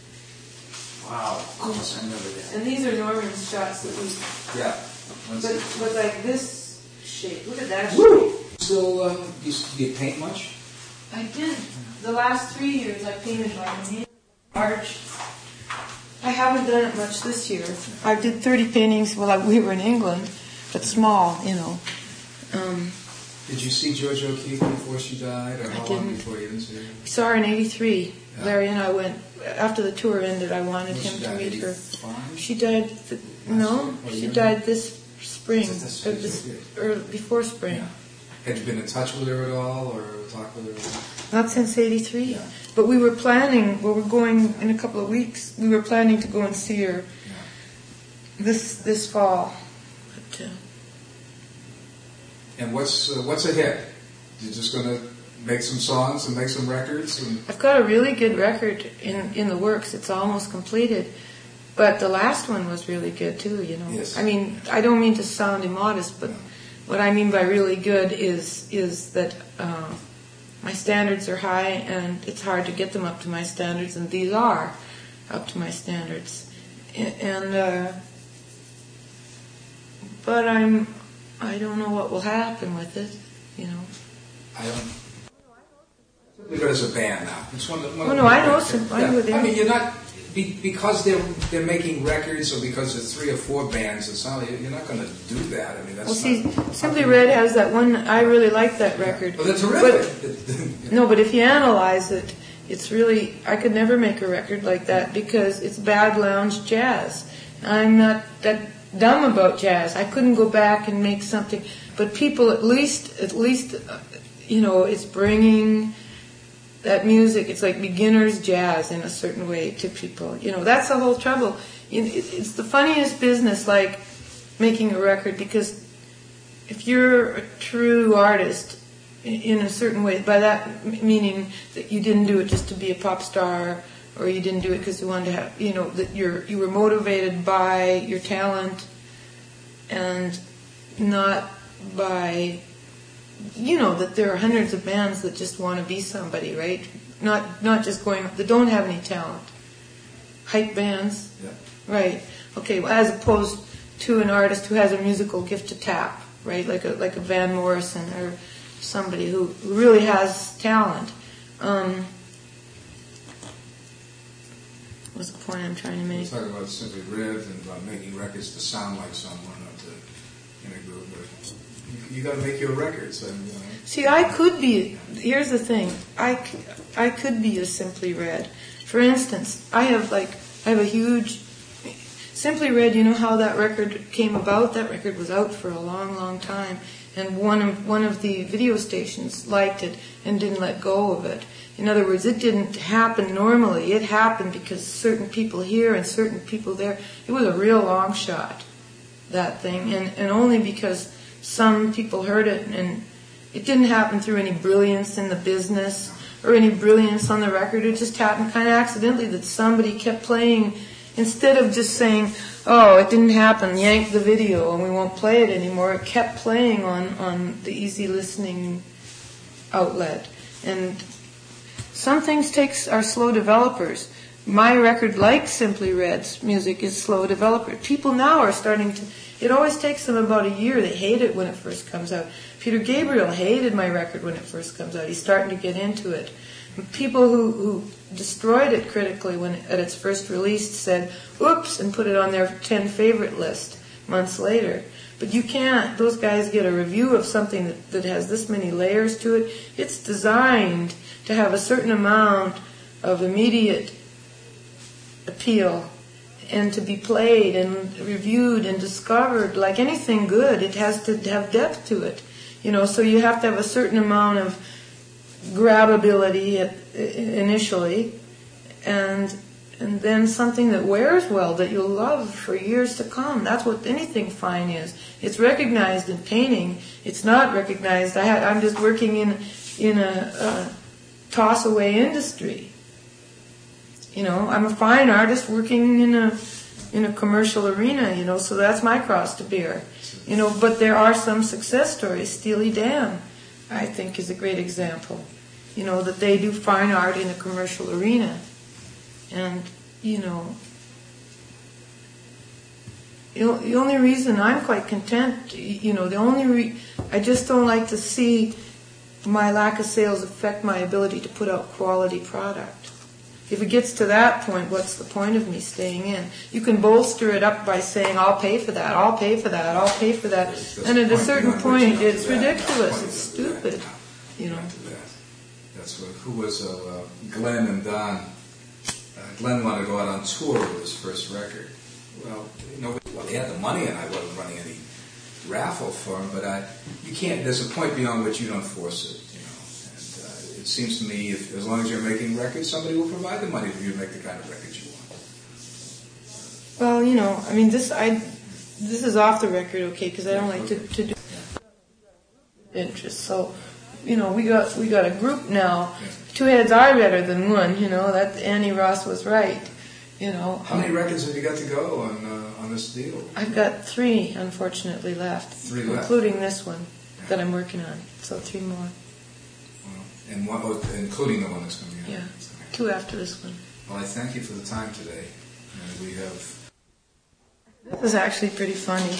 Wow, of course, I remember that. And these are Norman's shots that we, Yeah. but, but like this shape. Look at that Woo! shape. Still, uh, you, do you paint much? I did. The last three years I painted by hand, arch. I haven't done it much this year. I did thirty paintings while I, we were in England, but small, you know. Um, Did you see Georgia O'Keeffe before she died, or how I long didn't. before you didn't see her? we saw her in eighty-three. Yeah. Larry and I went, after the tour ended, I wanted Was him she to died meet her. eighty-five? She died, th- no, Oh, she yeah. died this spring, This- or this- this, or before spring. Yeah. Had you been in touch with her at all, or talked with her at all? Not since eighty-three. Yeah. But we were planning, well, we're going in a couple of weeks, we were planning to go and see her Yeah. this this fall. But, uh, And what's uh, what's ahead? You're just going to make some songs and make some records? And I've got a really good record in, in the works. It's almost completed. But the last one was really good too, you know. Yes. I mean, I don't mean to sound immodest, but No. what I mean by really good is is that uh, my standards are high, and it's hard to get them up to my standards, and these are up to my standards. A- And uh, but I'm I don't know what will happen with it, you know. I don't. Simply Red is a band now. It's one of the, one Oh of no, the- I know some. I know Yeah. them. I mean, you're not be, because they're they're making records, or because there's three or four bands. It's not. You're not going to do that. I mean, that's Well, see, not, Simply Red has that one. I really like that record. Well, they're But, terrific. no, but if you analyze it, it's really. I could never make a record like that because it's bad lounge jazz. I'm not that dumb about jazz. I couldn't go back and make something. But people, at least, at least, uh, you know, it's bringing that music. It's like beginner's jazz in a certain way to people. You know, that's the whole trouble. You- it- It's the funniest business, like making a record, because if you're a true artist i- in a certain way, by that m- meaning that you didn't do it just to be a pop star, or you didn't do it because you wanted to have, you know, that you're you were motivated by your talent and not by, you know, that there are hundreds of bands that just want to be somebody, right? Not not just going, that don't have any talent. Hype bands, Yeah. right? Okay, well, as opposed to an artist who has a musical gift to tap, right? Like a like a Van Morrison or somebody who really has talent. Um, what's the point I'm trying to We're make? talking about Simply Red and about making records to sound like someone, or to, you know, go, but you, you got to make your records. And, you know. See, I could be, here's the thing, I, c- I could be a Simply Red. For instance, I have like, I have a huge, Simply Red, you know how that record came about? That record was out for a long, long time, and one of, one of the video stations liked it and didn't let go of it. In other words, it didn't happen normally. It happened because certain people here and certain people there. It was a real long shot, that thing, and, and only because some people heard it, and it didn't happen through any brilliance in the business or any brilliance on the record. It just happened kind of accidentally that somebody kept playing, instead of just saying, oh, it didn't happen, yank the video and we won't play it anymore. It kept playing on, on the easy listening outlet. And some things takes are slow developers. My record, like Simply Red's music, is slow developer. People now are starting to, it always takes them about a year. They hate it when it first comes out. Peter Gabriel hated my record when it first comes out. He's starting to get into it. People who, who destroyed it critically when at its first release said, oops, and put it on their ten favorite list months later. But you can't, those guys get a review of something that, that has this many layers to it. It's designed to have a certain amount of immediate appeal and to be played and reviewed and discovered. Like anything good, it has to have depth to it. You know, so you have to have a certain amount of grabbability at, initially, and and then something that wears well, that you'll love for years to come. That's what anything fine is. It's recognized in painting. It's not recognized. I ha- I'm just working in in a, a toss-away industry. You know, I'm a fine artist working in a in a commercial arena. You know, so that's my cross to bear. You know, but there are some success stories. Steely Dan, I think, is a great example. You know, that they do fine art in a commercial arena. And, you know, the the only reason I'm quite content, you know, the only re- I just don't like to see my lack of sales affect my ability to put out quality product. If it gets to that point, what's the point of me staying in? You can bolster it up by saying, I'll pay for that, I'll pay for that, I'll pay for that. There's- there's And at a point certain beyond point, which you it's have to that. ridiculous, Point it's beyond that. stupid, you know. Beyond that. That's what, who was, uh, uh, Glenn and Don. Uh, Glenn wanted to go out on tour with his first record. Well, you know, well, he had the money, and I wasn't running any raffle for them, but I, you can't. There's a point beyond which you don't force it, you know. And uh, it seems to me, if, as long as you're making records, somebody will provide the money for you to make the kind of records you want. Well, you know, I mean, this I this is off the record, okay? Because I don't like to, to do interest. So, you know, we got we got a group now. Yeah. Two heads are better than one. You know, that Annie Ross was right. You know. How many records have you got to go on uh, on this deal? I've got three, unfortunately, left. Three left, including this one yeah. that I'm working on. So three more. Well, and one, oh, including the one that's coming out. Yeah, two after this one. Well, I thank you for the time today. And we have. This is actually pretty funny.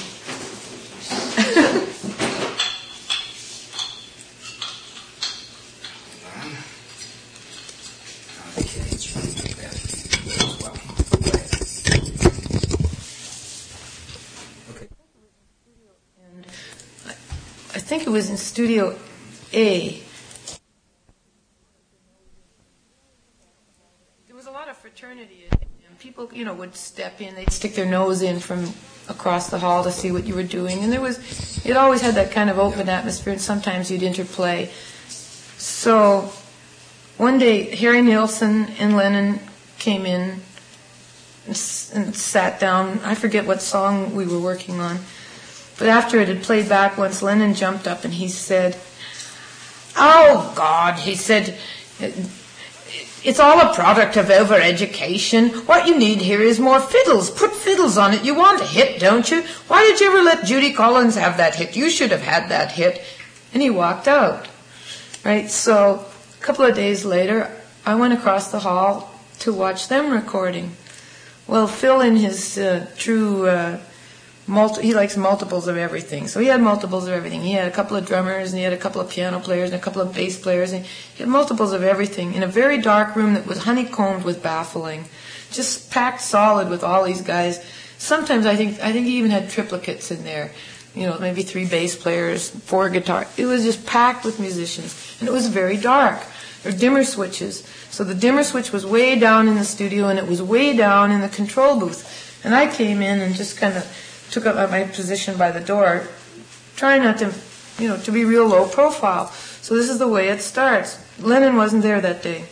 I think it was in Studio A. There was a lot of fraternity, and people, you know, would step in. They'd stick their nose in from across the hall to see what you were doing, and there was, it always had that kind of open atmosphere. And sometimes you'd interplay. So one day, Harry Nilsson and Lennon came in and, and sat down. I forget what song we were working on. But after it had played back once, Lennon jumped up and he said, "Oh, God," he said, "it's all a product of over-education. What you need here is more fiddles. Put fiddles on it. You want a hit, don't you? Why did you ever let Judy Collins have that hit? You should have had that hit." And he walked out. Right? So a couple of days later, I went across the hall to watch them recording. Well, Phil, in his uh, true... Uh, Multi, he likes multiples of everything. So he had multiples of everything. He had a couple of drummers, and he had a couple of piano players, and a couple of bass players, and he had multiples of everything in a very dark room that was honeycombed with baffling, just packed solid with all these guys. Sometimes I think I think he even had triplicates in there, you know, maybe three bass players, four guitars. It was just packed with musicians, and it was very dark. There were dimmer switches. So the dimmer switch was way down in the studio, and it was way down in the control booth. And I came in and just kind of took up my position by the door, trying not to, you know, to be real low profile. So this is the way it starts. Lennon wasn't there that day.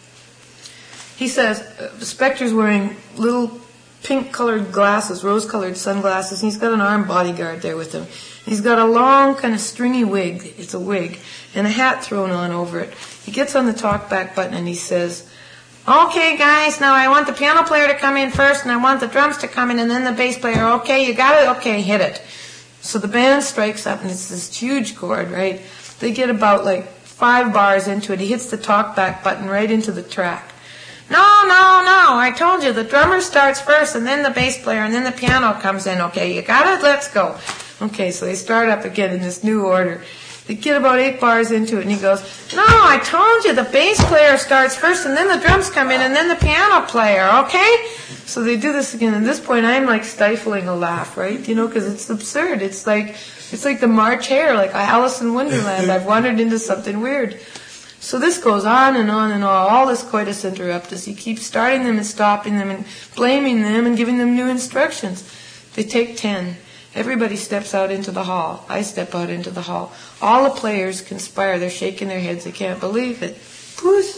He says, uh, Spector's wearing little pink-colored glasses, rose-colored sunglasses, and he's got an armed bodyguard there with him. He's got a long, kind of stringy wig, it's a wig, and a hat thrown on over it. He gets on the talkback button and he says, "Okay, guys, now I want the piano player to come in first, and I want the drums to come in, and then the bass player. Okay, you got it? Okay, hit it." So the band strikes up, and it's this huge chord, right? They get about like five bars into it. He hits the talkback button right into the track. "No, no, no, I told you, the drummer starts first, and then the bass player, and then the piano comes in. Okay, you got it? Let's go." Okay, so they start up again in this new order. They get about eight bars into it, and he goes, "No, I told you, the bass player starts first, and then the drums come in, and then the piano player, okay?" So they do this again. At this point, I'm like stifling a laugh, right? You know, because it's absurd. It's like it's like the March Hare, like Alice in Wonderland. I've wandered into something weird. So this goes on and on and on. All this coitus interruptus. He keeps starting them and stopping them and blaming them and giving them new instructions. They take ten. Everybody steps out into the hall. I step out into the hall. All the players conspire. They're shaking their heads. They can't believe it. Puss.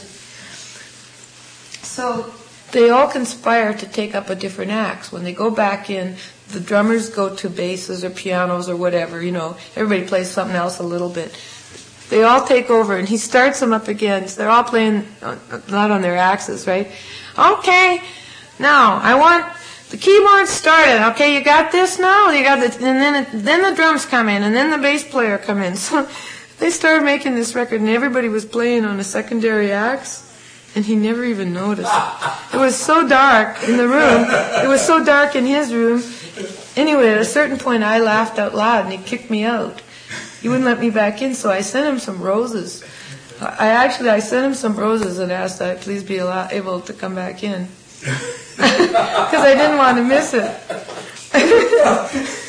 So they all conspire to take up a different act. When they go back in, the drummers go to basses or pianos or whatever, you know. Everybody plays something else a little bit. They all take over, and he starts them up again. So they're all playing, not on their axes, right? "Okay, now I want... the keyboard started. Okay, you got this now? You got the, and then it, then the drums come in, and then the bass player come in." So they started making this record, and everybody was playing on a secondary axe, and he never even noticed. It was so dark in the room. It was so dark in his room. Anyway, at a certain point, I laughed out loud, and he kicked me out. He wouldn't let me back in, so I sent him some roses. I actually, I sent him some roses and asked that I please be allow, able to come back in. Because I didn't want to miss it.